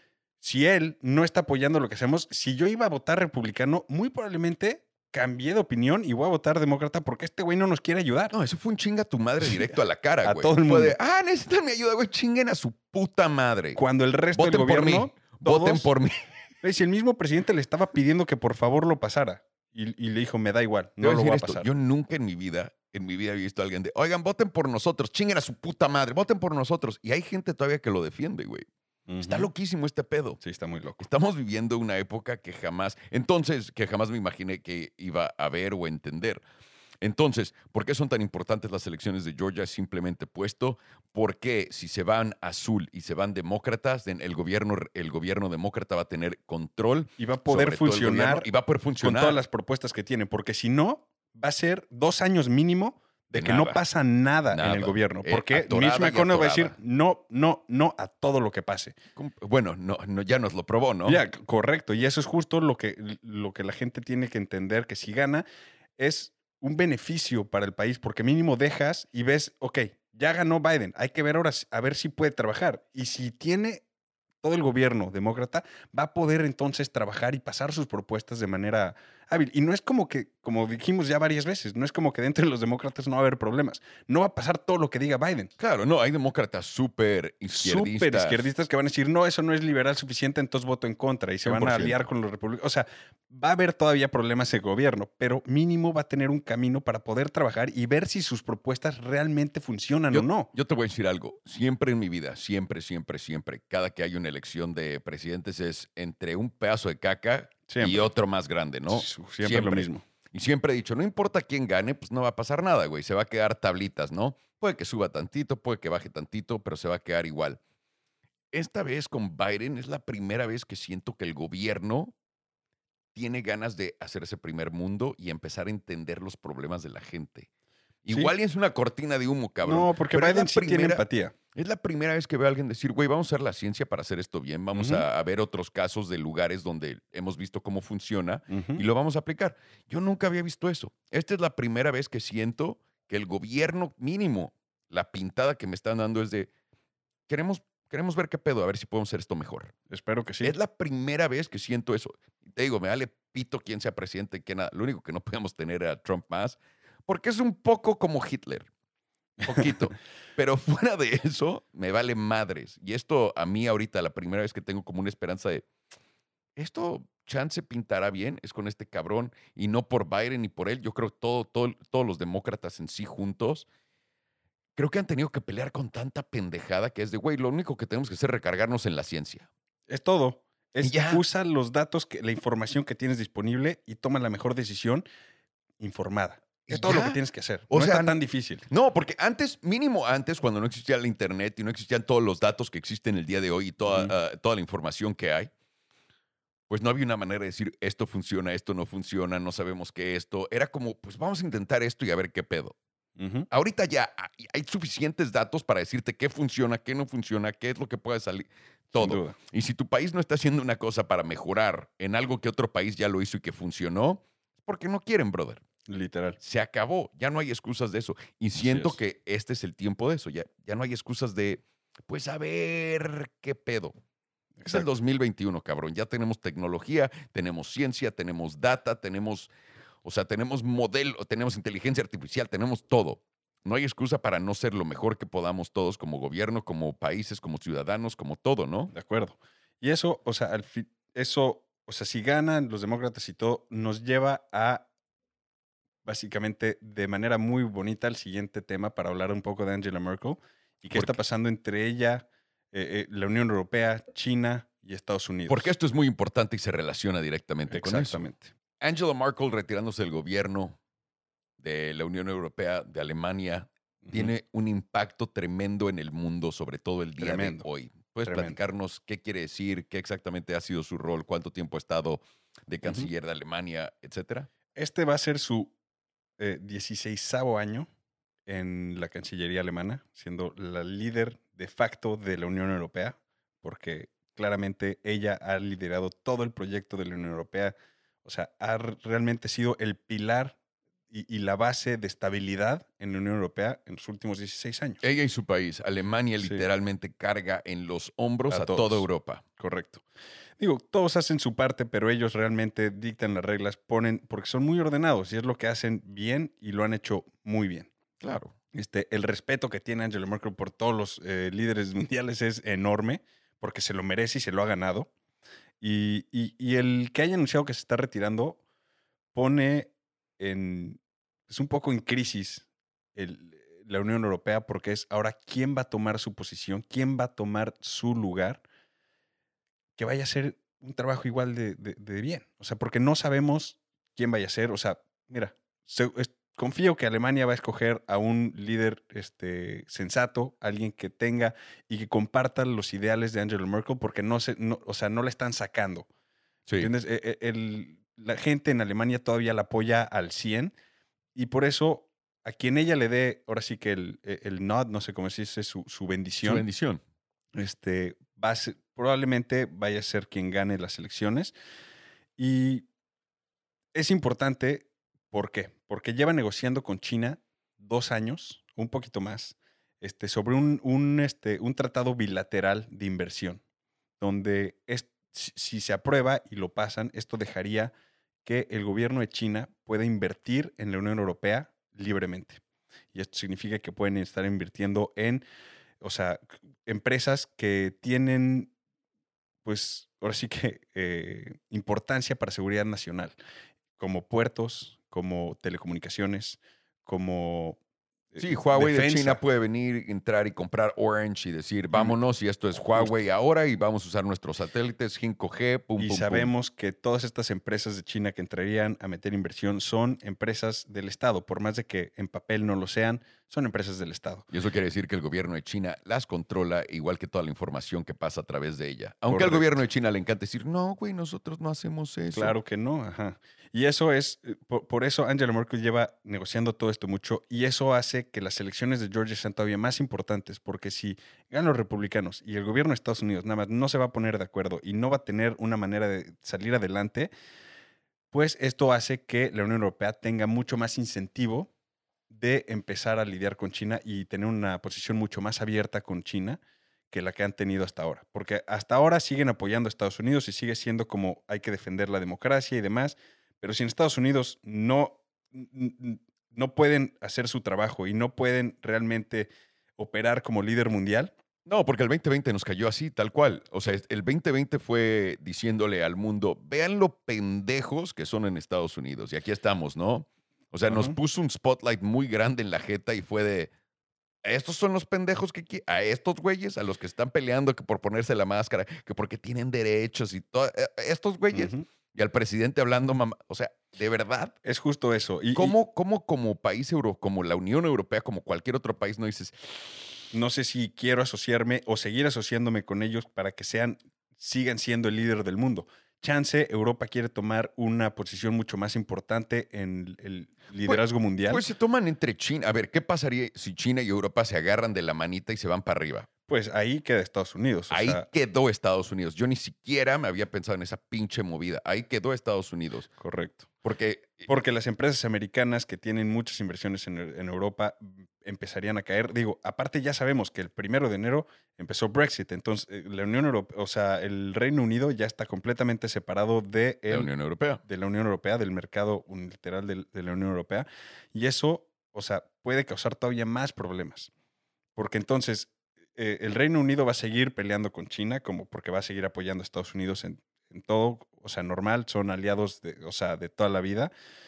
si él no está apoyando lo que hacemos, si yo iba a votar republicano, muy probablemente cambié de opinión y voy a votar demócrata porque este güey no nos quiere ayudar. no, eso fue un chinga a tu madre directo a la cara, A güey. todo el Fue de, mundo. ah, necesitan mi ayuda, güey, chinguen a su puta madre. Cuando el resto Voten del por gobierno... mí, voten todos- por mí. Güey, si el mismo presidente le estaba pidiendo que por favor lo pasara y, y le dijo, me da igual, Te no voy a lo decir voy a esto, pasar. yo nunca en mi vida, en mi vida he visto a alguien de, oigan, voten por nosotros, chinguen a su puta madre, voten por nosotros. Y hay gente todavía que lo defiende, güey. Está Ujú. loquísimo este pedo. Sí, está muy loco. Estamos viviendo una época que jamás, entonces, que jamás me imaginé que iba a ver o entender. Entonces, ¿por qué son tan importantes las elecciones de Georgia? Simplemente puesto, porque si se van azul y se van demócratas, en el gobierno, el gobierno demócrata va a tener control Y va a poder sobre todo el funcionar gobierno y va a poder con funcionar. todas las propuestas que tiene, porque si no, va a ser dos años mínimo de, De que no nada. pasa nada, Nada. en el gobierno. Eh, Porque atorada Mitch y McConnell va a decir atorada. no, no, no a todo lo que pase. Bueno, no, no, ya nos lo probó, ¿no? Ya, c- correcto. Y eso es justo lo que, lo que la gente tiene que entender, que si gana es un beneficio para el país, porque mínimo dejas y ves, ok, ya ganó Biden, hay que ver ahora si- a ver si puede trabajar. Y si tiene todo el gobierno demócrata, va a poder entonces trabajar y pasar sus propuestas de manera hábil. Y no es como que, como dijimos ya varias veces, no es como que dentro de los demócratas no va a haber problemas. No va a pasar todo lo que diga Biden. Claro, no, hay demócratas súper izquierdistas. Súper izquierdistas que van a decir, no, eso no es liberal suficiente, entonces voto en contra y se van cien por a ciento. aliar con los republicanos. O sea, va a haber todavía problemas el gobierno, pero mínimo va a tener un camino para poder trabajar y ver si sus propuestas realmente funcionan Yo, o no. yo te voy a decir algo. Siempre en mi vida, siempre, siempre, siempre, cada que hay una elección de presidentes es entre un pedazo de caca y Siempre. otro más grande, ¿no? Siempre, Siempre. lo mismo. Y siempre he dicho, no importa quién gane, pues no va a pasar nada, güey. Se va a quedar tablitas, ¿no? Puede que suba tantito, puede que baje tantito, pero se va a quedar igual. Esta vez con Biden es la primera vez que siento que el gobierno tiene ganas de hacer ese primer mundo y empezar a entender los problemas de la gente. Sí. Igual y es una cortina de humo, cabrón. No, porque pero es Biden la sí tiene primera- empatía. Es la primera vez que veo a alguien decir, güey, vamos a usar la ciencia para hacer esto bien, vamos Ujú. a, a ver otros casos de lugares donde hemos visto cómo funciona Ujú. y lo vamos a aplicar. Yo nunca había visto eso. Esta es la primera vez que siento que el gobierno mínimo, la pintada que me están dando es de, queremos, queremos ver qué pedo, a ver si podemos hacer esto mejor. Espero que sí. Es la primera vez que siento eso. Y te digo, me vale pito quién sea presidente, quién nada. Lo único que no podemos tener a Trump más, porque es un poco como Hitler. Poquito. Pero fuera de eso, me vale madres. Y esto a mí ahorita, la primera vez que tengo como una esperanza de, esto chance pintará bien, es con este cabrón, y no por Biden ni por él. Yo creo que todo, todo, todos los demócratas en sí juntos, creo que han tenido que pelear con tanta pendejada que es de, güey, lo único que tenemos que hacer es recargarnos en la ciencia. Es todo. Es, Y ya. usa los datos, que, la información que tienes disponible y toma la mejor decisión informada. y Es todo lo ya. que tienes que hacer. O no sea, está tan difícil. No, porque antes, mínimo antes, cuando no existía la internet y no existían todos los datos que existen el día de hoy y toda, Ujú. ah, toda la información que hay, pues no había una manera de decir esto funciona, esto no funciona, no sabemos qué esto. Era como, pues vamos a intentar esto y a ver qué pedo. Ujú. Ahorita ya hay hay suficientes datos para decirte qué funciona, qué no funciona, qué es lo que puede salir, Sin todo. duda. Y si tu país no está haciendo una cosa para mejorar en algo que otro país ya lo hizo y que funcionó, es porque no quieren, brother. Literal. Se acabó, ya no hay excusas de eso. Y Así siento es. que este es el tiempo de eso, ya, ya no hay excusas de, pues a ver qué pedo. Es el Exacto. dos mil veintiuno, cabrón. Ya tenemos tecnología, tenemos ciencia, tenemos data, tenemos, o sea, tenemos modelo, tenemos inteligencia artificial, tenemos todo. No hay excusa para no ser lo mejor que podamos todos como gobierno, como países, como ciudadanos, como todo, ¿no? De acuerdo. Y eso, o sea, al fin, eso, o sea, si ganan los demócratas y todo, nos lleva a básicamente de manera muy bonita al siguiente tema para hablar un poco de Angela Merkel y qué ¿Por está qué? pasando entre ella, eh, eh, la Unión Europea, China y Estados Unidos. Porque esto es muy importante y se relaciona directamente con eso. Exactamente. Angela Merkel retirándose del gobierno de la Unión Europea, de Alemania, Ujú. tiene un impacto tremendo en el mundo, sobre todo el día Tremendo, de hoy. ¿Puedes tremendo. platicarnos qué quiere decir, qué exactamente ha sido su rol, cuánto tiempo ha estado de canciller de Alemania, etcétera? Este va a ser su eh, dieciseisavo año en la Cancillería alemana, siendo la líder de facto de la Unión Europea, porque claramente ella ha liderado todo el proyecto de la Unión Europea, o sea, ha r- realmente sido el pilar y, y la base de estabilidad en la Unión Europea en los últimos dieciséis años. Ella y su país, Alemania, Sí. literalmente carga en los hombros A a, todos. toda Europa. Correcto. Digo, todos hacen su parte, pero ellos realmente dictan las reglas, ponen, porque son muy ordenados y es lo que hacen bien y lo han hecho muy bien. Claro. Este, el respeto que tiene Angela Merkel por todos los eh, líderes mundiales es enorme, porque se lo merece y se lo ha ganado. Y, y- y el que haya anunciado que se está retirando pone en, es un poco en crisis el- la Unión Europea, porque es ahora quién va a tomar su posición, quién va a tomar su lugar, que vaya a hacer un trabajo igual de, de- de bien. O sea, porque no sabemos quién vaya a ser. O sea, mira, se- es- confío que Alemania va a escoger a un líder este, sensato, alguien que tenga y que comparta los ideales de Angela Merkel, porque no se, no, o sea, no la están sacando. Sí. ¿Entiendes? E- e- el- la gente en Alemania todavía la apoya al cien y por eso a quien ella le dé, ahora sí que el, e- el nod, no sé cómo se dice, su, su Su bendición, bendición. este, va a ser- probablemente vaya a ser quien gane las elecciones. Y es importante, ¿por qué? Porque lleva negociando con China dos años, un poquito más, este, sobre un, un, este, un tratado bilateral de inversión, donde es, si, si se aprueba y lo pasan, esto dejaría que el gobierno de China pueda invertir en la Unión Europea libremente. Y esto significa que pueden estar invirtiendo en, o sea, c- empresas que tienen, pues, ahora sí que eh, importancia para seguridad nacional, como puertos, como telecomunicaciones, como eh, Sí, Huawei de China defensa. puede venir, entrar y comprar Orange y decir, Y- vámonos, y esto es justo. Huawei ahora y vamos a usar nuestros satélites cinco G, pum, Y pum, pum. sabemos que todas estas empresas de China que entrarían a meter inversión son empresas del Estado, por más de que en papel no lo sean, son empresas del Estado. Y eso quiere decir que el gobierno de China las controla igual que toda la información que pasa a través de ella. Aunque al Correcto. gobierno de China le encanta decir, no, güey, nosotros no hacemos eso. Claro que no, ajá. Y eso es, eh, por, por eso Angela Merkel lleva negociando todo esto mucho y eso hace que las elecciones de Georgia sean todavía más importantes, porque si ganan los republicanos y el gobierno de Estados Unidos nada más no se va a poner de acuerdo y no va a tener una manera de salir adelante, pues esto hace que la Unión Europea tenga mucho más incentivo de empezar a lidiar con China y tener una posición mucho más abierta con China que la que han tenido hasta ahora. Porque hasta ahora siguen apoyando a Estados Unidos y sigue siendo como hay que defender la democracia y demás, pero si en Estados Unidos no, n- n- no pueden hacer su trabajo y no pueden realmente operar como líder mundial, No, porque el veinte veinte nos cayó así, tal cual. O sea, el veinte veinte fue diciéndole al mundo, vean lo pendejos que son en Estados Unidos. Y aquí estamos, ¿no? O sea, nos Ajá. puso un spotlight muy grande en la jeta y fue de, estos son los pendejos que qui- a estos güeyes, a los que están peleando que por ponerse la máscara, que porque tienen derechos y todo, eh, estos güeyes, Ujú. Y al presidente hablando, mamá. O sea, de verdad, Es justo eso. Y, y ¿cómo, cómo como país euro, como la Unión Europea, como cualquier otro país, no dices, no sé si quiero asociarme o seguir asociándome con ellos para que sean, sigan siendo el líder del mundo? Chance, Europa quiere tomar una posición mucho más importante en el liderazgo mundial. pues se toman entre China? A ver, ¿qué pasaría si China y Europa se agarran de la manita y se van para arriba? Pues ahí queda Estados Unidos. O Ahí sea, quedó Estados Unidos. Yo ni siquiera me había pensado en esa pinche movida. Ahí quedó Estados Unidos. correcto. Porque Porque las empresas americanas que tienen muchas inversiones en, en Europa mm, empezarían a caer. Digo, aparte ya sabemos que el primero de enero empezó Brexit, entonces eh, la Unión Europea, o sea, el Reino Unido ya está completamente separado de, la el- Unión Europea. de la Unión Europea, del mercado unilateral del- de, la Unión Europea, y eso, o sea, puede causar todavía más problemas. Porque entonces eh, el Reino Unido va a seguir peleando con China, como porque va a seguir apoyando a Estados Unidos en, en todo, o sea, normal, son aliados de, o sea, de toda la vida,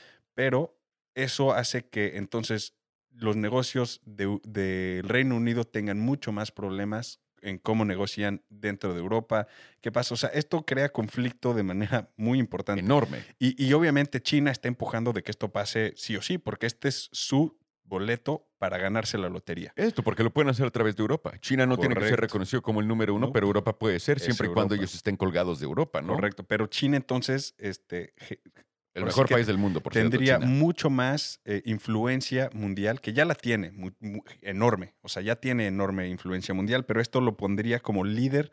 pero eso hace que entonces los negocios de- del Reino Unido tengan mucho más problemas en cómo negocian dentro de Europa. ¿Qué pasa? O sea, esto crea conflicto de manera muy importante. Enorme. Y, y obviamente China está empujando de que esto pase sí o sí, porque este es su boleto para ganarse la lotería. Esto, porque lo pueden hacer a través de Europa. China no tiene que ser Correcto. reconocido como el número uno, Nope. pero Europa puede ser Es siempre y cuando Europa. ellos estén colgados de Europa, ¿no? Correcto. Pero China entonces, este, ge- El ahora sí mejor que país del mundo, por cierto, tendría China. mucho más eh, influencia mundial, que ya la tiene, mu- mu- enorme. O sea, ya tiene enorme influencia mundial, pero esto lo pondría como líder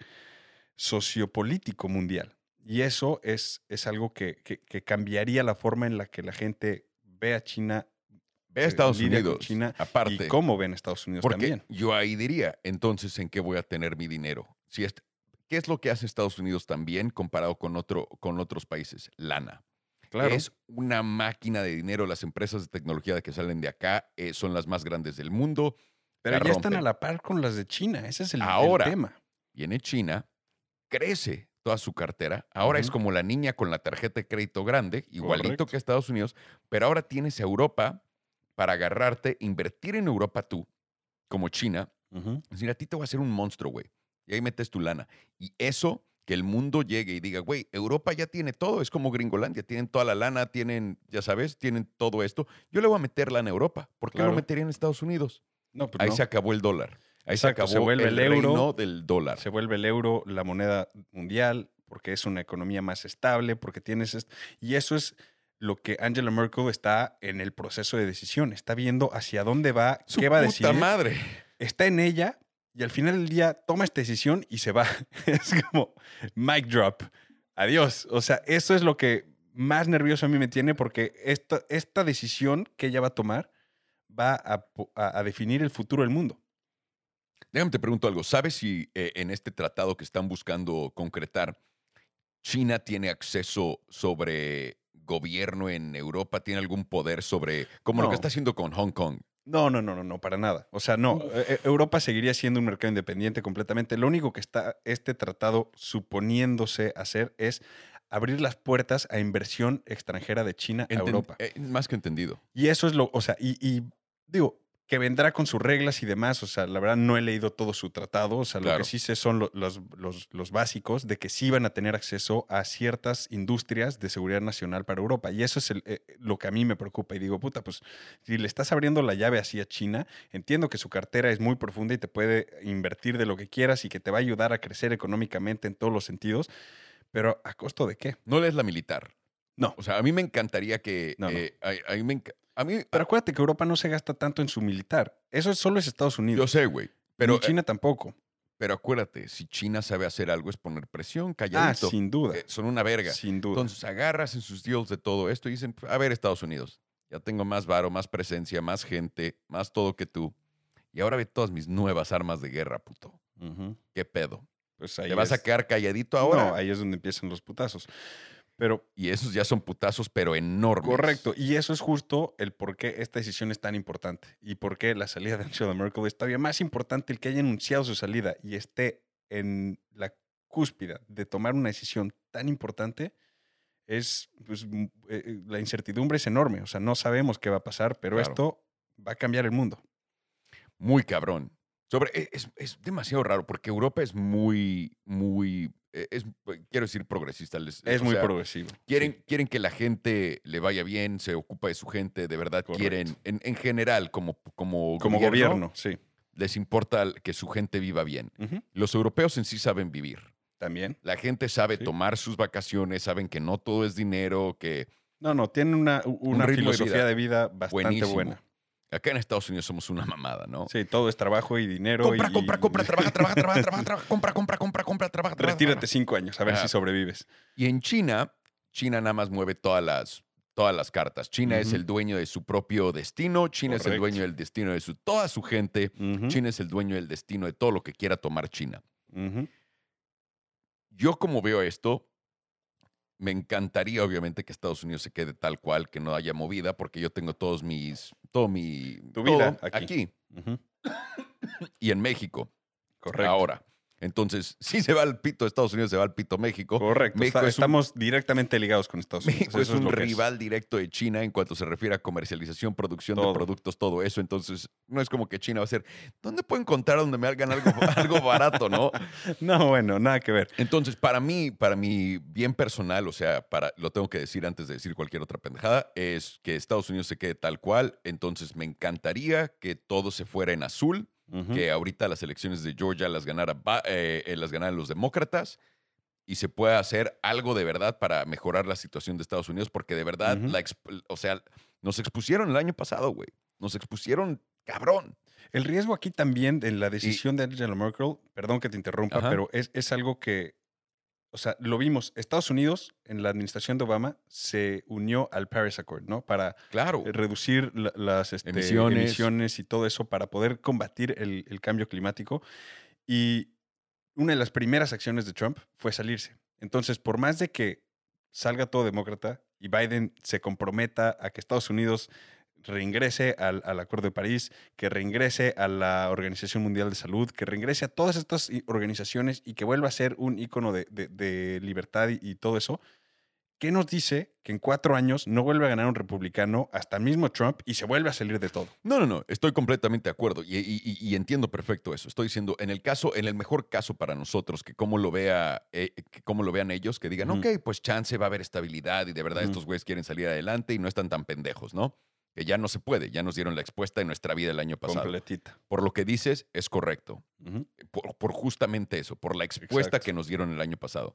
sociopolítico mundial. Y eso es, es algo que, que- que cambiaría la forma en la que la gente ve a China, Ve a eh, Estados lidia con Unidos, China aparte. y cómo ven a Estados Unidos Porque también. yo ahí diría, entonces, ¿en qué voy a tener mi dinero? Si este- ¿Qué es lo que hace Estados Unidos también comparado con, otro, con otros países? Lana. Claro. Es una máquina de dinero. Las empresas de tecnología que salen de acá eh, son las más grandes del mundo. Pero la ya están rompen. a la par con las de China. Ese es el, el Ahora, tema. Viene China, crece toda su cartera. Ahora es Ujú. como la niña con la tarjeta de crédito grande, igualito Correcto. que Estados Unidos, pero ahora tienes a Europa para agarrarte, invertir en Europa tú, como China. Ujú. Es decir, a ti te va a hacer un monstruo, güey. Y ahí metes tu lana. Y eso, que el mundo llegue y diga, güey, Europa ya tiene todo, es como Gringolandia, tienen toda la lana, tienen, ya sabes, tienen todo esto. Yo le voy a meter lana a Europa. ¿Por qué Claro. lo metería en Estados Unidos? No, pues Ahí no. se acabó el dólar. Ahí Exacto, se se acabó vuelve el, el euro. reino del dólar. Se vuelve el euro la moneda mundial porque es una economía más estable, porque tienes esto. Y eso es lo que Angela Merkel está en el proceso de decisión. Está viendo hacia dónde va, Su qué va a puta decidir. madre. Está en ella y al final del día toma esta decisión y se va. Es como mic drop. Adiós. O sea, eso es lo que más nervioso a mí me tiene porque esta, esta decisión que ella va a tomar va a, po- a- a definir el futuro del mundo. Déjame te pregunto algo. ¿Sabes si eh, en este tratado que están buscando concretar, China tiene acceso sobre gobierno en Europa? ¿Tiene algún poder sobre, como lo No. que está haciendo con Hong Kong? No, no, no, no, no, para nada. O sea, no. eh, eh, Europa seguiría siendo un mercado independiente completamente. Lo único que está este tratado suponiéndose hacer es abrir las puertas a inversión extranjera de China a Enten- Europa. eh, más que entendido. Y eso es lo, o sea, y, y digo, que vendrá con sus reglas y demás. O sea, la verdad no he leído todo su tratado. O sea, lo Claro. que sí sé son lo- los, los, los básicos de que sí van a tener acceso a ciertas industrias de seguridad nacional para Europa. Y eso es el, eh, lo que a mí me preocupa. Y digo, puta, pues si le estás abriendo la llave así a China, entiendo que su cartera es muy profunda y te puede invertir de lo que quieras y que te va a ayudar a crecer económicamente en todos los sentidos. Pero ¿a costo de qué? No lees la militar. No. O sea, a mí me encantaría que... No, no. eh, a, a mí me enca- a mí, Pero acuérdate que Europa no se gasta tanto en su militar. Eso es- solo es Estados yo Unidos. sé, güey. Pero, Ni China tampoco. pero acuérdate, si China sabe hacer algo es poner presión, Ah, calladito. sin duda. Eh, son una verga. Sin duda. Entonces agarras en sus deals de todo esto y dicen, a ver, Estados Unidos, ya tengo más varo, más presencia, más gente, más todo que tú. Y ahora ve todas mis nuevas armas de guerra, puto. Ujú. ¿Qué pedo? Pues ahí ¿Te vas es- a quedar calladito ahora? No, ahí es donde empiezan los putazos. Pero Y esos ya son putazos, pero enormes. correcto. Y eso es justo el por qué esta decisión es tan importante y por qué la salida de Angela Merkel es todavía más importante el que haya anunciado su salida y esté en la cúspide de tomar una decisión tan importante. Es pues, m- eh, eh, la incertidumbre es enorme. O sea, no sabemos qué va a pasar, pero Claro. esto va a cambiar el mundo. Muy cabrón. Sobre, e- es, es demasiado raro porque Europa es muy, muy eh, es, quiero decir progresista. Les- Es o muy sea, progresivo. Quieren, sí, quieren que la gente le vaya bien, se ocupa de su gente, de verdad Correcto. quieren, en, en general, como, como, como gobierno, gobierno, sí. les importa que su gente viva bien. Ujú. Los europeos en sí saben vivir. También. La gente sabe Sí. tomar sus vacaciones, saben que no todo es dinero, que No, no, tienen una, una ritmo de filosofía vida de vida bastante buenísimo. buena. Acá en Estados Unidos somos una mamada, ¿no? Sí, todo es trabajo y dinero. Compra, y, compra, compra, trabaja, trabaja, trabaja, trabaja, trabaja, compra, compra, compra, compra, trabaja, trabaja. Retírate trabaja. cinco años, a ver Ajá. si sobrevives. Y en China, China nada más mueve todas las, todas las cartas. China es Ujú. el dueño de su propio destino, China es el Correcto. dueño del destino de su, toda su gente, Ujú, China es el dueño del destino de todo lo que quiera tomar China. ujú. Yo como veo esto, me encantaría obviamente que Estados Unidos se quede tal cual, que no haya movida, porque yo tengo todos mis, todo mi, Tu todo vida aquí. aquí Ujú. y en México. Correcto. Ahora. Entonces, si se va al pito Estados Unidos, se va al pito México. Correcto. México Está- es un- estamos directamente ligados con Estados Unidos. México es Eso un lo que rival directo de China en cuanto se refiere a comercialización, producción de Todo. productos, todo eso. Entonces, no es como que China va a ser, ¿dónde puedo encontrar donde me hagan algo, algo barato, no? No, bueno, nada que ver. Entonces, para mí, para mi bien personal, o sea, para, lo tengo que decir antes de decir cualquier otra pendejada, es que Estados Unidos se quede tal cual. Entonces, me encantaría que todo se fuera en azul, Ujú. que ahorita las elecciones de Georgia las ganara, Ba- eh, eh, las ganaran los demócratas y se pueda hacer algo de verdad para mejorar la situación de Estados Unidos, porque de verdad, Ujú. la exp- o sea, nos expusieron el año pasado, güey. Nos expusieron cabrón. El riesgo aquí también en la Y, decisión de Angela Merkel, perdón que te interrumpa, ajá, pero es, es algo que, o sea, lo vimos. Estados Unidos, en la administración de Obama, se unió al Paris Accord, ¿no? Para claro, eh, reducir la- las este, Emisiones. emisiones y todo eso, para poder combatir el, el cambio climático. Y una de las primeras acciones de Trump fue salirse. Entonces, por más de que salga todo demócrata y Biden se comprometa a que Estados Unidos reingrese al, al Acuerdo de París, que reingrese a la Organización Mundial de Salud, que reingrese a todas estas i- organizaciones y que vuelva a ser un ícono de, de- de libertad y, y todo eso, ¿qué nos dice que en cuatro años no vuelve a ganar un republicano hasta el mismo Trump y se vuelve a salir de todo? no, no, no, estoy completamente de acuerdo y, y- y- y entiendo perfecto eso. Estoy diciendo, en el caso, en el mejor caso para nosotros, que como lo vea, eh, que cómo lo vean ellos, que digan, Ujú. ok, pues chance va a haber estabilidad y de verdad Ujú. estos güeyes quieren salir adelante y no están tan pendejos, ¿no? Que ya no se puede, ya nos dieron la expuesta en nuestra vida el año pasado. Completita. Por lo que dices, es correcto. Ujú. Por, por justamente eso, por la expuesta Exacto. que nos dieron el año pasado.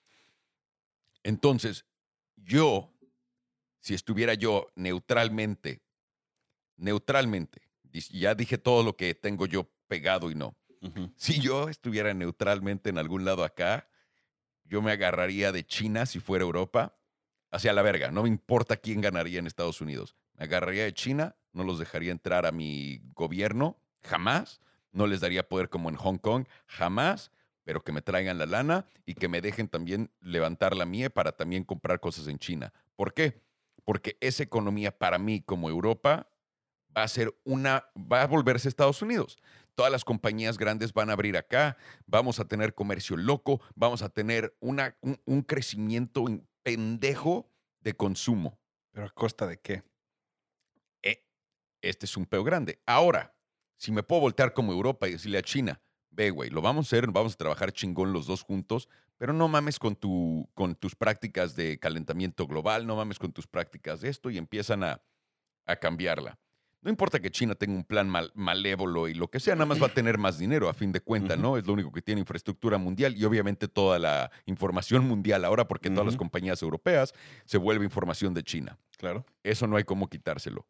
Entonces, yo, si estuviera yo neutralmente, neutralmente, dis- ya dije todo lo que tengo yo pegado y no. Ujú. Si yo estuviera neutralmente en algún lado acá, yo me agarraría de China si fuera Europa, hacia la verga. No me importa quién ganaría en Estados Unidos. Me agarraría de China, no los dejaría entrar a mi gobierno, jamás. No les daría poder como en Hong Kong, jamás. Pero que me traigan la lana y que me dejen también levantar la mía para también comprar cosas en China. ¿Por qué? Porque esa economía para mí como Europa va a ser una, va a volverse Estados Unidos. Todas las compañías grandes van a abrir acá, vamos a tener comercio loco, vamos a tener una, un, un crecimiento en- pendejo de consumo. ¿Pero a costa de qué? Eh, este es un peo grande. Ahora, si me puedo voltear como Europa y decirle a China, ve, güey, lo vamos a hacer, vamos a trabajar chingón los dos juntos, pero no mames con, tu, con tus prácticas de calentamiento global, no mames con tus prácticas de esto y empiezan a, a cambiarla. No importa que China tenga un plan mal- malévolo y lo que sea, nada más va a tener más dinero a fin de cuentas, Ujú. ¿no? Es lo único que tiene infraestructura mundial y obviamente toda la información mundial ahora porque todas las Ujú. compañías europeas se vuelve información de China. Claro. Eso no hay cómo quitárselo.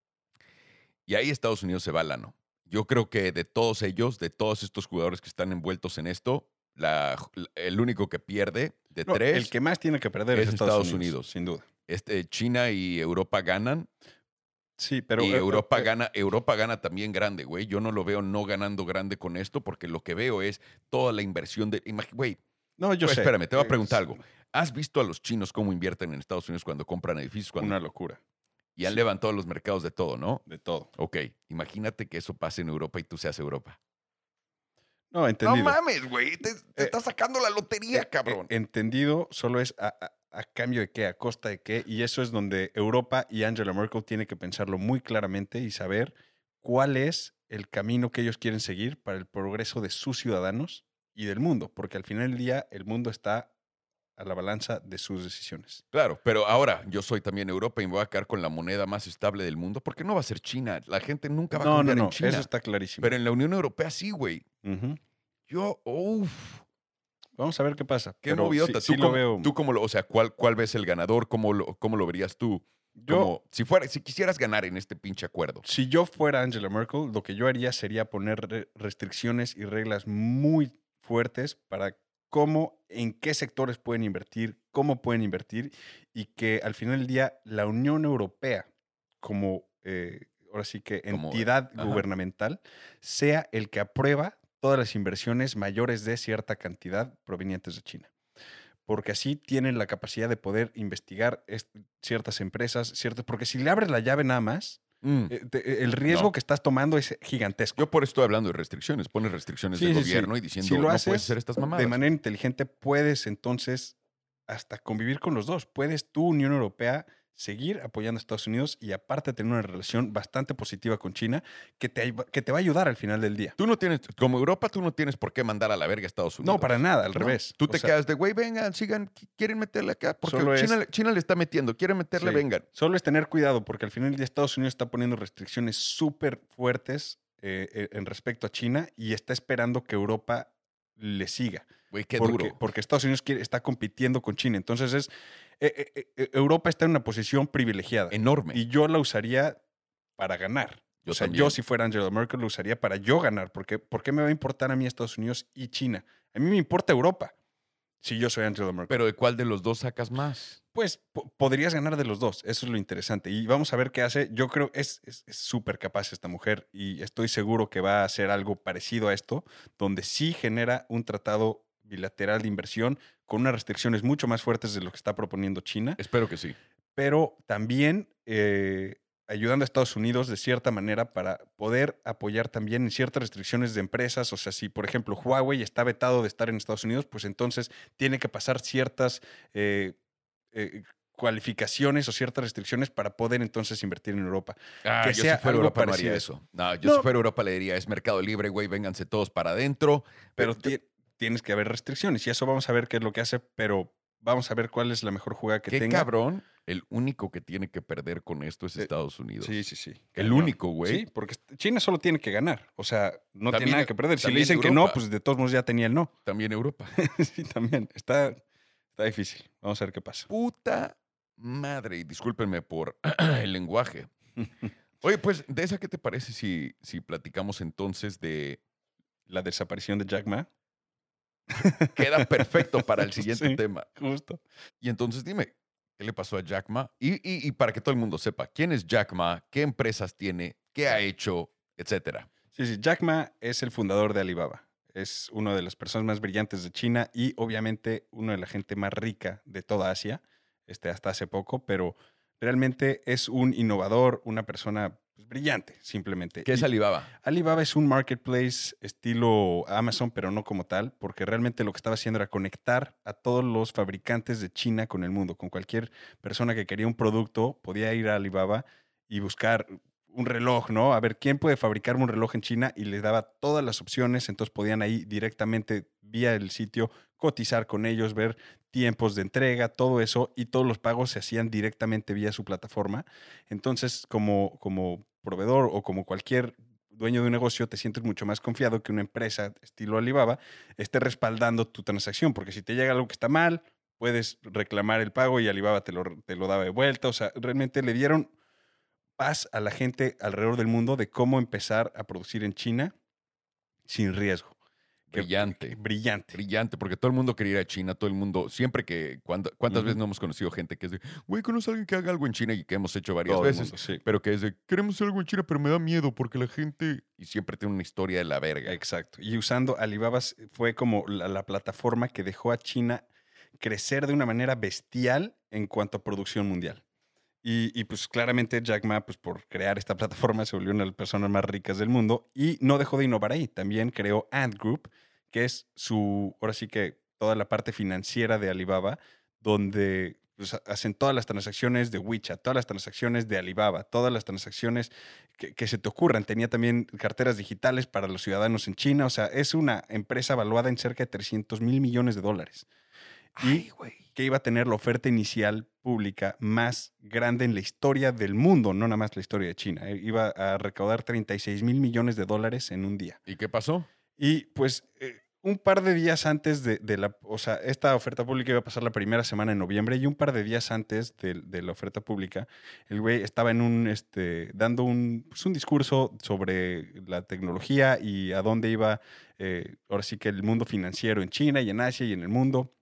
Y ahí Estados Unidos se va al ano. Yo creo que de todos ellos, de todos estos jugadores que están envueltos en esto, la- el único que pierde de No, tres el que más tiene que perder es, es Estados, Estados Unidos, Unidos. sin duda. este, China y Europa ganan. Sí, pero... y eh, Europa eh, gana, Europa gana también grande, güey. Yo no lo veo no ganando grande con esto, porque lo que veo es toda la inversión de. imagi- Güey, No, yo güey, sé. espérame, te voy a preguntar Es algo. ¿Has visto a los chinos cómo invierten en Estados Unidos cuando compran edificios? Cuando, una locura. y han sí. levantado los mercados de todo, ¿no? De todo. Ok, imagínate que eso pase en Europa y tú seas Europa. No, entendido. No mames, güey. Te, te Eh, estás sacando la lotería, Eh, cabrón. eh, entendido, solo es a, a- a cambio de qué, a costa de qué. Y eso es donde Europa y Angela Merkel tienen que pensarlo muy claramente y saber cuál es el camino que ellos quieren seguir para el progreso de sus ciudadanos y del mundo, porque al final del día el mundo está a la balanza de sus decisiones. Claro, pero ahora yo soy también Europa y me voy a quedar con la moneda más estable del mundo, porque no va a ser China. La gente nunca va a No, no, confiar en no, China. eso está clarísimo. Pero en la Unión Europea sí, güey. Ujú. Yo, uff, Vamos a ver qué pasa. qué pero movidota. sí, ¿Tú, sí lo cómo, veo. tú cómo lo, o sea, ¿cuál, cuál ves el ganador? ¿Cómo lo, cómo lo verías tú? Yo, Como, si fuera, si quisieras ganar en este pinche acuerdo. si yo fuera Angela Merkel, lo que yo haría sería poner re- restricciones y reglas muy fuertes para cómo, en qué sectores pueden invertir, cómo pueden invertir y que al final del día la Unión Europea, como eh, ahora sí que Como, entidad ajá. gubernamental, sea el que aprueba todas las inversiones mayores de cierta cantidad provenientes de China. Porque así tienen la capacidad de poder investigar est- ciertas empresas, ciertas, porque si le abres la llave nada más, Mm, eh, te- el riesgo no. que estás tomando es gigantesco. Yo por eso estoy hablando de restricciones. Pones restricciones Sí, del sí, sí. gobierno y diciendo, Si lo no haces puedes hacer estas mamadas. de manera inteligente, puedes entonces hasta convivir con los dos. Puedes tu Unión Europea seguir apoyando a Estados Unidos y aparte tener una relación bastante positiva con China que te, ay- que te va a ayudar al final del día. Tú no tienes, como Europa, tú no tienes por qué mandar a la verga a Estados Unidos. No, para nada, al No, revés. Tú O te sea, quedas de, güey, vengan, sigan, qu- quieren meterle acá. Porque Solo China, es- le- China le está metiendo, quieren meterle, sí, vengan. Solo es tener cuidado porque al final del día Estados Unidos está poniendo restricciones súper fuertes eh, eh, en respecto a China y está esperando que Europa le siga. Güey, qué porque, duro. porque Estados Unidos quiere- está compitiendo con China. Entonces es eh, eh, eh, Europa está en una posición privilegiada Enorme. y yo la usaría para ganar. Yo o sea, también. yo si fuera Angela Merkel lo usaría para yo ganar. Porque, ¿por qué me va a importar a mí Estados Unidos y China? A mí me importa Europa si yo soy Angela Merkel. Pero ¿de cuál de los dos sacas más? Pues po- podrías ganar de los dos, eso es lo interesante. Y vamos a ver qué hace. Yo creo que es es es súper capaz esta mujer y estoy seguro que va a hacer algo parecido a esto, donde sí genera un tratado bilateral de inversión con unas restricciones mucho más fuertes de lo que está proponiendo China, Espero que sí. pero también eh, ayudando a Estados Unidos de cierta manera para poder apoyar también en ciertas restricciones de empresas. O sea, si por ejemplo Huawei está vetado de estar en Estados Unidos, pues entonces tiene que pasar ciertas eh, eh, cualificaciones o ciertas restricciones para poder entonces invertir en Europa. Ah, Que yo sea si fuera algo Europa no parecido haría a eso. No, yo No. si fuera Europa le diría, es mercado libre, güey, vénganse todos para adentro. Pero Pero, ti- tienes que haber restricciones y eso vamos a ver qué es lo que hace, pero vamos a ver cuál es la mejor jugada que qué tenga. cabrón, el único que tiene que perder con esto es Eh, Estados Unidos. Sí, sí, sí. El cañón. único, güey. Sí, porque China solo tiene que ganar. O sea, no tiene También- nada que perder. Si le también dicen que Europa. no, pues de todos modos ya tenía el no. También Europa. Sí, también. Está, está difícil. Vamos a ver qué pasa. Puta madre, y discúlpenme por el lenguaje. Oye, pues, ¿de esa qué te parece si, si platicamos entonces de... La desaparición de Jack Ma. Queda perfecto para el siguiente Sí. tema. Justo. Y entonces dime, ¿qué le pasó a Jack Ma? Y, y- y para que todo el mundo sepa, ¿quién es Jack Ma? ¿Qué empresas tiene? ¿Qué ha hecho? Etcétera. Sí, sí. Jack Ma es el fundador de Alibaba. Es una de las personas más brillantes de China y obviamente una de la gente más rica de toda Asia, este, hasta hace poco, pero realmente es un innovador, una persona pues, brillante, simplemente. ¿Qué es Y Alibaba? Alibaba es un marketplace estilo Amazon, pero no como tal, porque realmente lo que estaba haciendo era conectar a todos los fabricantes de China con el mundo. Con cualquier persona que quería un producto, podía ir a Alibaba y buscar un reloj, ¿no? A ver, ¿quién puede fabricarme un reloj en China? Y les daba todas las opciones, entonces podían ahí directamente vía el sitio cotizar con ellos, ver tiempos de entrega, todo eso, y todos los pagos se hacían directamente vía su plataforma. Entonces, como, como proveedor o como cualquier dueño de un negocio, te sientes mucho más confiado que una empresa estilo Alibaba esté respaldando tu transacción, porque si te llega algo que está mal, puedes reclamar el pago y Alibaba te lo, te lo daba de vuelta. O sea, realmente le dieron paz a la gente alrededor del mundo de cómo empezar a producir en China sin riesgo. Que- Brillante. Brillante. Brillante, porque todo el mundo quería ir a China, todo el mundo, siempre que, cuando- ¿cuántas Ujú. veces no hemos conocido gente que es de, güey, conoce a alguien que haga algo en China y que hemos hecho varias Todo el veces, mundo, sí. pero que es de, queremos hacer algo en China, pero me da miedo porque la gente, y siempre tiene una historia de la verga. Exacto. Y usando Alibaba fue como la, la plataforma que dejó a China crecer de una manera bestial en cuanto a producción mundial. Y, y, pues claramente Jack Ma, pues por crear esta plataforma, se volvió una de las personas más ricas del mundo y no dejó de innovar ahí. También creó Ant Group, que es su, ahora sí que toda la parte financiera de Alibaba, donde pues, hacen todas las transacciones de WeChat, todas las transacciones de Alibaba, todas las transacciones que, que se te ocurran. Tenía también carteras digitales para los ciudadanos en China. O sea, es una empresa valuada en cerca de trescientos mil millones de dólares. Ay, Y güey. que iba a tener la oferta inicial pública más grande en la historia del mundo, no nada más la historia de China. Eh, Iba a recaudar treinta y seis mil millones de dólares en un día. ¿Y qué pasó? Y pues eh, un par de días antes de, de la, o sea, esta oferta pública iba a pasar la primera semana en noviembre y un par de días antes de, de la oferta pública, el güey estaba en un, este, dando un, pues, un discurso sobre la tecnología y a dónde iba, eh, ahora sí que el mundo financiero en China y en Asia y en el mundo,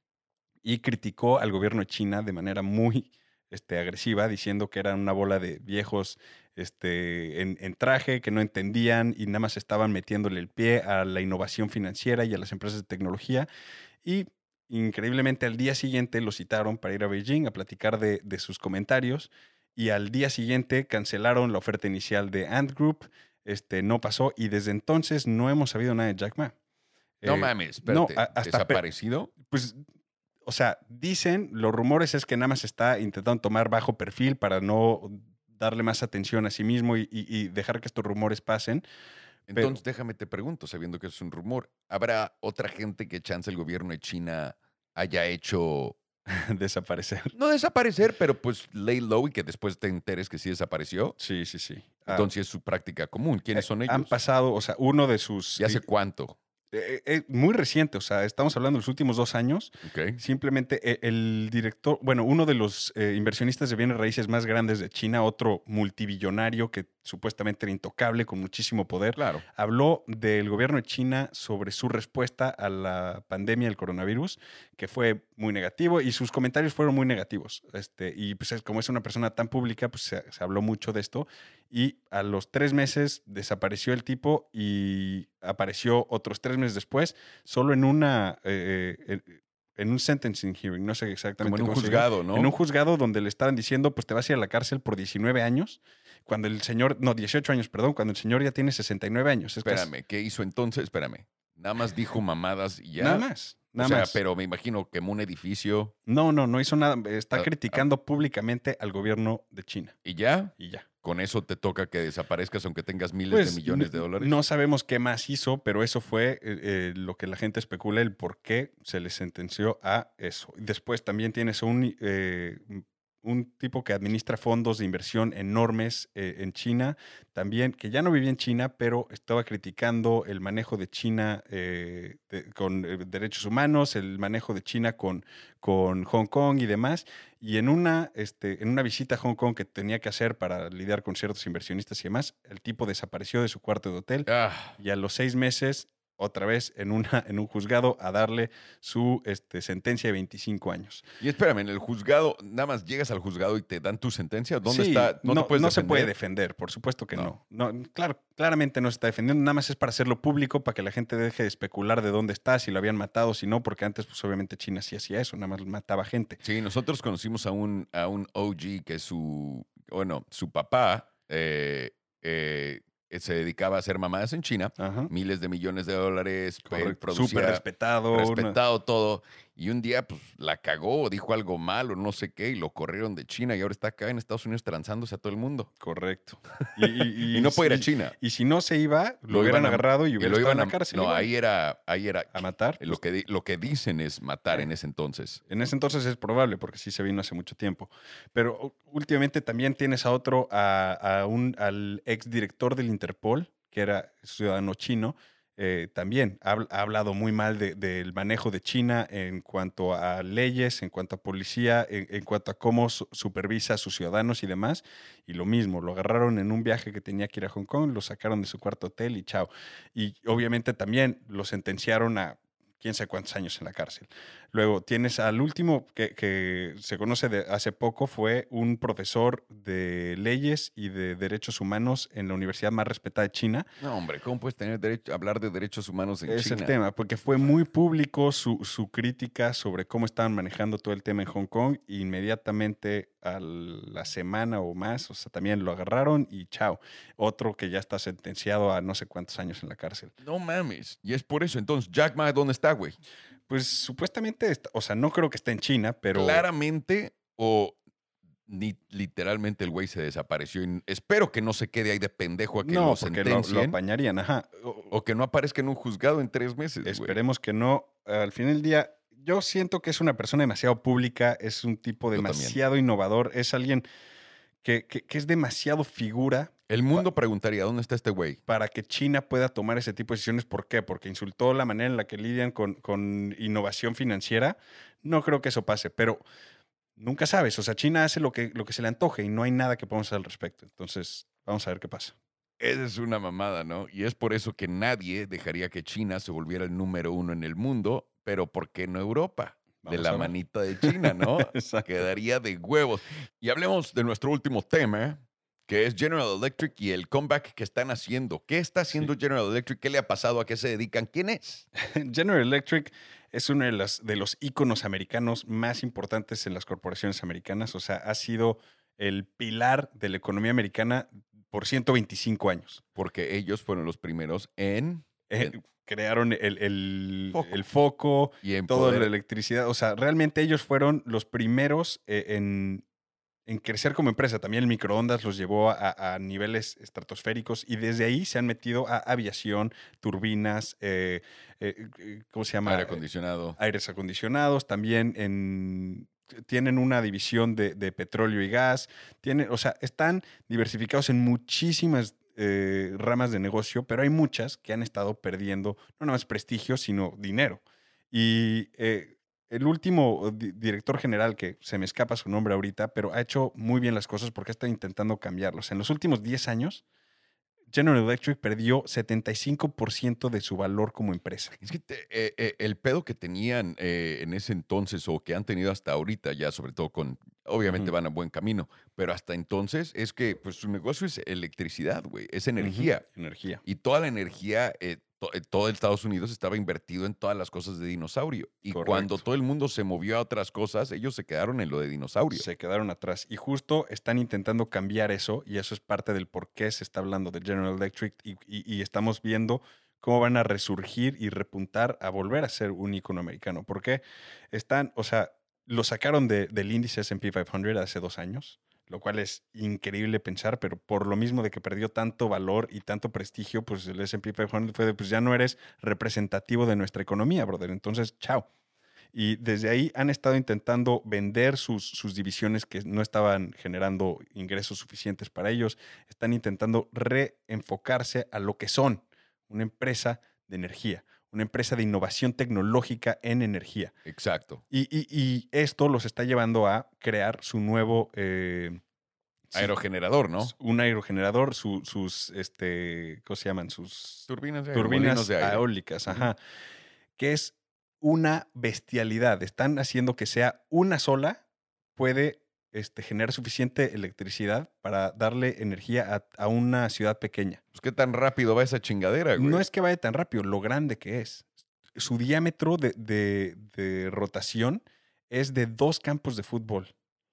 y criticó al gobierno de China de manera muy este, agresiva, diciendo que eran una bola de viejos este, en, en traje, que no entendían y nada más estaban metiéndole el pie a la innovación financiera y a las empresas de tecnología. Y increíblemente al día siguiente lo citaron para ir a Beijing a platicar de, de sus comentarios y al día siguiente cancelaron la oferta inicial de Ant Group, este, no pasó y desde entonces no hemos sabido nada de Jack Ma. No Eh, mames, no, espérate. a- hasta pe- ¿Desaparecido? pues, o sea, dicen, los rumores es que nada más está intentando tomar bajo perfil para no darle más atención a sí mismo y, y- y dejar que estos rumores pasen. Pero Entonces, déjame te pregunto, sabiendo que es un rumor, ¿habrá otra gente que chance el gobierno de China haya hecho, desaparecer. no desaparecer, pero pues lay low y que después te enteres que sí desapareció? Sí, sí, sí. Ah, Entonces es su práctica común. ¿Quiénes eh, son han ellos? pasado, o sea, uno de sus... ¿Y hace eh, cuánto? eh, eh, muy reciente, o sea, estamos hablando de los últimos dos años. Ok. Simplemente eh, el director, bueno, uno de los eh, inversionistas de bienes raíces más grandes de China, otro multibillonario que supuestamente era intocable, con muchísimo poder, Claro. habló del gobierno de China sobre su respuesta a la pandemia del coronavirus, que fue muy negativo y sus comentarios fueron muy negativos. Este, y pues es- como es una persona tan pública, pues se, se habló mucho de esto y a los tres meses desapareció el tipo y apareció otros tres meses después, solo en una... eh, eh, en un sentencing hearing, no sé Como exactamente en un cómo se llama, juzgado, ¿no? en un juzgado donde le estaban diciendo, pues te vas a ir a la cárcel por diecinueve años, cuando el señor, no, dieciocho años, perdón, cuando el señor ya tiene sesenta y nueve años. Es casi- Espérame, ¿qué hizo entonces? Espérame. Nada más dijo mamadas y ya. Nada más, O nada sea, más. pero me imagino quemó un edificio No, no, no hizo nada. Está Ah, ah. criticando públicamente al gobierno de China y ya. y ya. Con eso te toca que desaparezcas aunque tengas miles Pues de millones n- de dólares. no sabemos qué más hizo, pero eso fue eh, eh, lo que la gente especula, el por qué se le sentenció a eso. Después también tienes un, eh, un tipo que administra fondos de inversión enormes eh, en China, también que ya no vivía en China, pero estaba criticando el manejo de China eh, de- con eh, derechos humanos, el manejo de China con, con Hong Kong y demás. Y en una, este, en una visita a Hong Kong que tenía que hacer para lidiar con ciertos inversionistas y demás, el tipo desapareció de su cuarto de hotel Ah, y a los seis meses, otra vez en, una, en un juzgado, a darle su este, sentencia de veinticinco años. y espérame, en el juzgado, nada más llegas al juzgado y te dan tu sentencia. ¿Dónde Sí, está? ¿No, no, te puedes no se puede defender? defender, por supuesto que No. no. no. Claro, claramente no se está defendiendo, nada más es para hacerlo público, para que la gente deje de especular de dónde está, si lo habían matado, si no, porque antes pues obviamente China sí hacía eso, nada más mataba gente. Sí, nosotros conocimos a un, a un O G que su, bueno, su papá eh, eh, se dedicaba a hacer mamadas en China, Ajá. miles de millones de dólares, él Correcto. producía Súper respetado. una- respetado todo, y un día pues la cagó, dijo algo malo, no sé qué, y lo corrieron de China y ahora está acá en Estados Unidos transándose a todo el mundo. Correcto. Y, y- Y no puede ir a y- China. Y si no se iba, lo, Lo hubieran iban a- agarrado y Y hubiera lo estado en iban la a, cárcel. no, igual. ahí era, ahí era A matar. lo pues, que, di- lo que dicen es matar en ese entonces. en ese entonces es probable, porque sí se vino hace mucho tiempo. Pero u- últimamente también tienes a otro, a, a un, al exdirector del Interpol, que era ciudadano chino, eh, también ha, habl- ha hablado muy mal de- del manejo de China en cuanto a leyes, en cuanto a policía, en, en cuanto a cómo su- supervisa a sus ciudadanos y demás. Y lo mismo, lo agarraron en un viaje que tenía que ir a Hong Kong, lo sacaron de su cuarto hotel y chao. Y obviamente también lo sentenciaron a quién sabe cuántos años en la cárcel. Luego tienes al último que, que se conoce de hace poco, fue un profesor de leyes y de derechos humanos en la universidad más respetada de China. No, hombre, ¿cómo puedes tener derecho, hablar de derechos humanos en Es China? el tema, porque fue muy público su, su crítica sobre cómo estaban manejando todo el tema en Hong Kong. E inmediatamente a la semana o más, o sea, también lo agarraron y chao. Otro que ya está sentenciado a no sé cuántos años en la cárcel. No mames. Y es por eso. Entonces, Jack Ma, ¿dónde está, güey? Pues supuestamente, está- o sea, no creo que esté en China, pero... Claramente, O ni, literalmente el güey se desapareció. Y espero que no se quede ahí de pendejo a que No, lo porque lo, lo sentencien. apañarían, ajá. O- O que no aparezca en un juzgado en tres meses, güey. Esperemos que no. Al final del día, yo siento que es una persona demasiado pública, es un tipo Yo también. demasiado innovador, es alguien que, que- que es demasiado figura El mundo preguntaría, ¿dónde está este güey? para que China pueda tomar ese tipo de decisiones. ¿Por qué? Porque insultó la manera en la que lidian con, con innovación financiera. No creo que eso pase, pero nunca sabes. O sea, China hace lo que, lo que se le antoje y no hay nada que podamos hacer al respecto. Entonces, vamos a ver qué pasa. Esa es una mamada, ¿no? Y es por eso que nadie dejaría que China se volviera el número uno en el mundo, pero ¿por qué no Europa? De Vamos la a ver. manita de China, ¿no? Exacto. Quedaría de huevos. Y hablemos de nuestro último tema, que es General Electric y el comeback que están haciendo. ¿Qué está haciendo General Electric? ¿Qué le ha pasado? ¿A qué se dedican? ¿Quién es? General Electric es uno de, las, de los íconos americanos más importantes en las corporaciones americanas. O sea, ha sido el pilar de la economía americana por ciento veinticinco años. Porque ellos fueron los primeros en... Eh, en- crearon el, el- Foco. el foco, y en toda poder... la electricidad. O sea, realmente ellos fueron los primeros eh, en, en crecer como empresa. También el microondas los llevó a, a niveles estratosféricos y desde ahí se han metido a aviación, turbinas, eh, eh, eh, ¿cómo se llama? aire acondicionado. Aires acondicionados. También en, tienen una división de, de petróleo y gas. Tienen, o sea, están diversificados en muchísimas eh, ramas de negocio, pero hay muchas que han estado perdiendo no nada más prestigio, sino dinero. Y eh, el último di- director general, que se me escapa su nombre ahorita, pero ha hecho muy bien las cosas porque está intentando cambiarlos. En los últimos diez años, General Electric perdió setenta y cinco por ciento de su valor como empresa. Es que te- eh, eh, el pedo que tenían eh, en ese entonces o que han tenido hasta ahorita ya, sobre todo con, obviamente Ujú. van a buen camino, pero hasta entonces es que pues su negocio es electricidad, güey, es energía. Ujú, energía. Y toda la energía, eh, to- eh, todo el Estados Unidos estaba invertido en todas las cosas de dinosaurio. Y Correcto. cuando todo el mundo se movió a otras cosas, ellos se quedaron en lo de dinosaurio. Se quedaron atrás. Y justo están intentando cambiar eso, y eso es parte del por qué se está hablando de General Electric, y, y- y estamos viendo cómo van a resurgir y repuntar a volver a ser un icono americano. Porque están, o sea, lo sacaron de- del índice ese and pe quinientos hace dos años, lo cual es increíble pensar, pero por lo mismo de que perdió tanto valor y tanto prestigio, pues el ese and pe quinientos fue de, pues ya no eres representativo de nuestra economía, brother. Entonces, chao. Y desde ahí han estado intentando vender sus, sus divisiones que no estaban generando ingresos suficientes para ellos. Están intentando reenfocarse a lo que son una empresa de energía, una empresa de innovación tecnológica en energía. Exacto. Y, y- y esto los está llevando a crear su nuevo... eh, sí, Aerogenerador, ¿no? un aerogenerador, su- sus, este, ¿cómo se llaman? Sus Turbinas de aire, turbinas molinos de aire. eólicas, Ujú. ajá, que es una bestialidad. Están haciendo que sea una sola, puede este, generar suficiente electricidad para darle energía a, a una ciudad pequeña. Pues qué tan rápido va esa chingadera, güey. No es que vaya tan rápido, lo grande que es. Su diámetro de, de- de rotación es de dos campos de fútbol.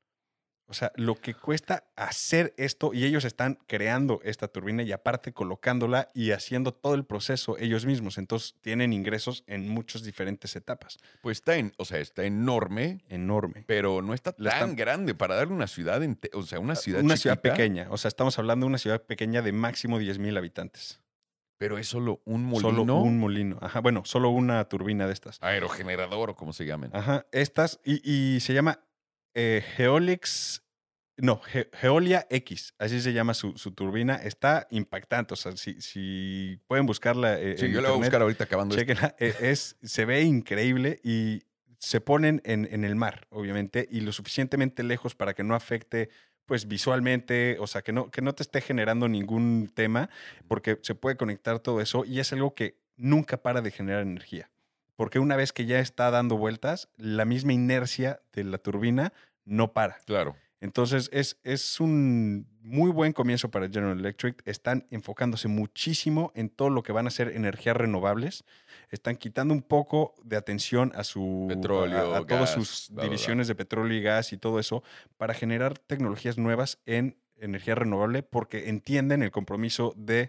O sea, lo que cuesta hacer esto, y ellos están creando esta turbina y aparte colocándola y haciendo todo el proceso ellos mismos. Entonces tienen ingresos en muchas diferentes etapas. Pues está, en, o sea, está enorme, Enorme. pero no está La tan están- grande para darle una ciudad, ente- o sea, una ciudad Una ciudad chiquita, pequeña. O sea, estamos hablando de una ciudad pequeña de máximo diez mil habitantes. pero es solo un molino. Solo un molino. Ajá, bueno, solo una turbina de estas. Aerogenerador o como se llamen. Ajá, estas. Y, y se llama eh, Geolix. No, Ge- Geolia X. Así se llama su, su turbina. Está impactante. O sea, si, si pueden buscarla. eh, Sí, en yo la voy a internet, buscar ahorita acabando esto. chéquenla. Eh, Es, se ve increíble y se ponen en, en el mar, obviamente, y lo suficientemente lejos para que no afecte, pues, visualmente, o sea, que no, que no te esté generando ningún tema, porque se puede conectar todo eso y es algo que nunca para de generar energía. Porque una vez que ya está dando vueltas, la misma inercia de la turbina no para. Claro. Entonces, es, es un muy buen comienzo para General Electric. Están enfocándose muchísimo en todo lo que van a ser energías renovables. Están quitando un poco de atención a su Petróleo, a, a todas gas, sus bla, bla, bla. divisiones de petróleo y gas y todo eso para generar tecnologías nuevas en energía renovable porque entienden el compromiso de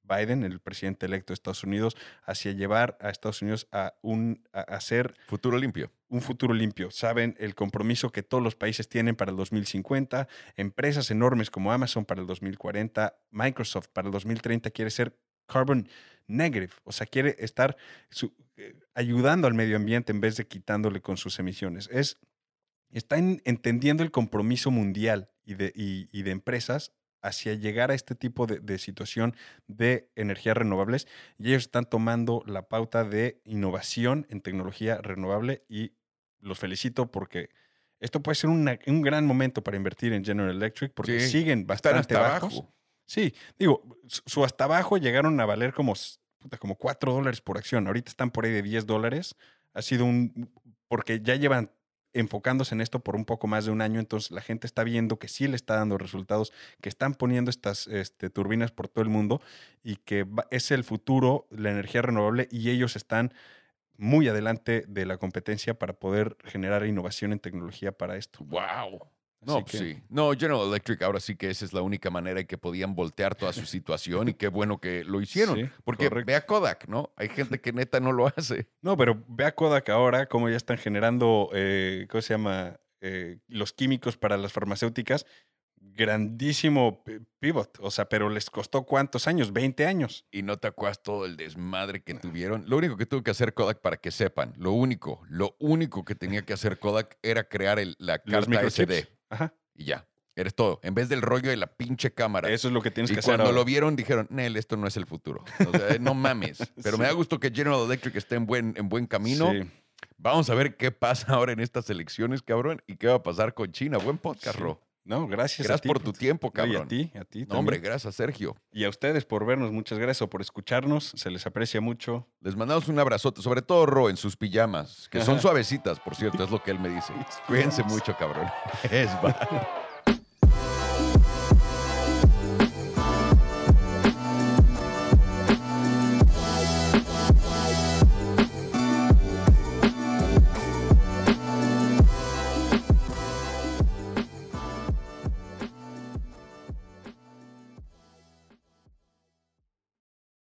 Biden, el presidente electo de Estados Unidos, hacia llevar a Estados Unidos a, un, a hacer Futuro limpio. un futuro limpio. Saben el compromiso que todos los países tienen para el dos mil cincuenta, empresas enormes como Amazon para el dos mil cuarenta, Microsoft para el dos mil treinta quiere ser carbon negative, o sea, quiere estar su, eh, ayudando al medio ambiente en vez de quitándole con sus emisiones. Es, están entendiendo el compromiso mundial y de, y, y de empresas hacia llegar a este tipo de, de situación de energías renovables, y ellos están tomando la pauta de innovación en tecnología renovable, y los felicito porque esto puede ser una, un gran momento para invertir en General Electric porque Sí, siguen están bastante hasta bajos. abajo. Sí, digo, su, su hasta abajo llegaron a valer como, puta, como cuatro dólares por acción. Ahorita están por ahí de diez dólares. Ha sido un... porque ya llevan enfocándose en esto por un poco más de un año, entonces la gente está viendo que sí le está dando resultados, que están poniendo estas este, turbinas por todo el mundo y que va, es el futuro, la energía renovable, y ellos están muy adelante de la competencia para poder generar innovación en tecnología para esto. ¡Wow! Así No, que- sí. No, General Electric ahora sí que esa es la única manera en que podían voltear toda su situación, y qué bueno que lo hicieron. Sí, Porque correcto. ve a Kodak, ¿no? Hay gente que neta no lo hace. No, pero ve a Kodak ahora, cómo ya están generando, eh, ¿cómo se llama? Eh, los químicos para las farmacéuticas. Grandísimo pi- pivot. O sea, pero les costó ¿cuántos años? veinte años. Y no te acuerdas todo el desmadre que tuvieron. Lo único que tuvo que hacer Kodak, para que sepan, lo único, lo único que tenía que hacer Kodak era crear el- la Los carta S D. microchips. Ajá. Y ya. Eres todo. En vez del rollo de la pinche cámara. Eso es lo que tienes Y que hacer cuando ahora. lo vieron dijeron, Nel, esto no es el futuro. O sea, no mames. Pero me Sí. da gusto que General Electric esté en buen, en buen camino. Sí. Vamos a ver qué pasa ahora en estas elecciones, cabrón, y qué va a pasar con China. Buen podcast, Sí. Ro. No, gracias. a Gracias ti por tu tiempo, No, y cabrón. a ti, a ti. No, hombre, también. gracias, Sergio. Y a ustedes por vernos. Muchas gracias o por escucharnos. Se les aprecia mucho. Les mandamos un abrazote, sobre todo Ro en sus pijamas, que son Ajá. suavecitas, por cierto, es lo que él me dice. Cuídense mucho, cabrón. Es va.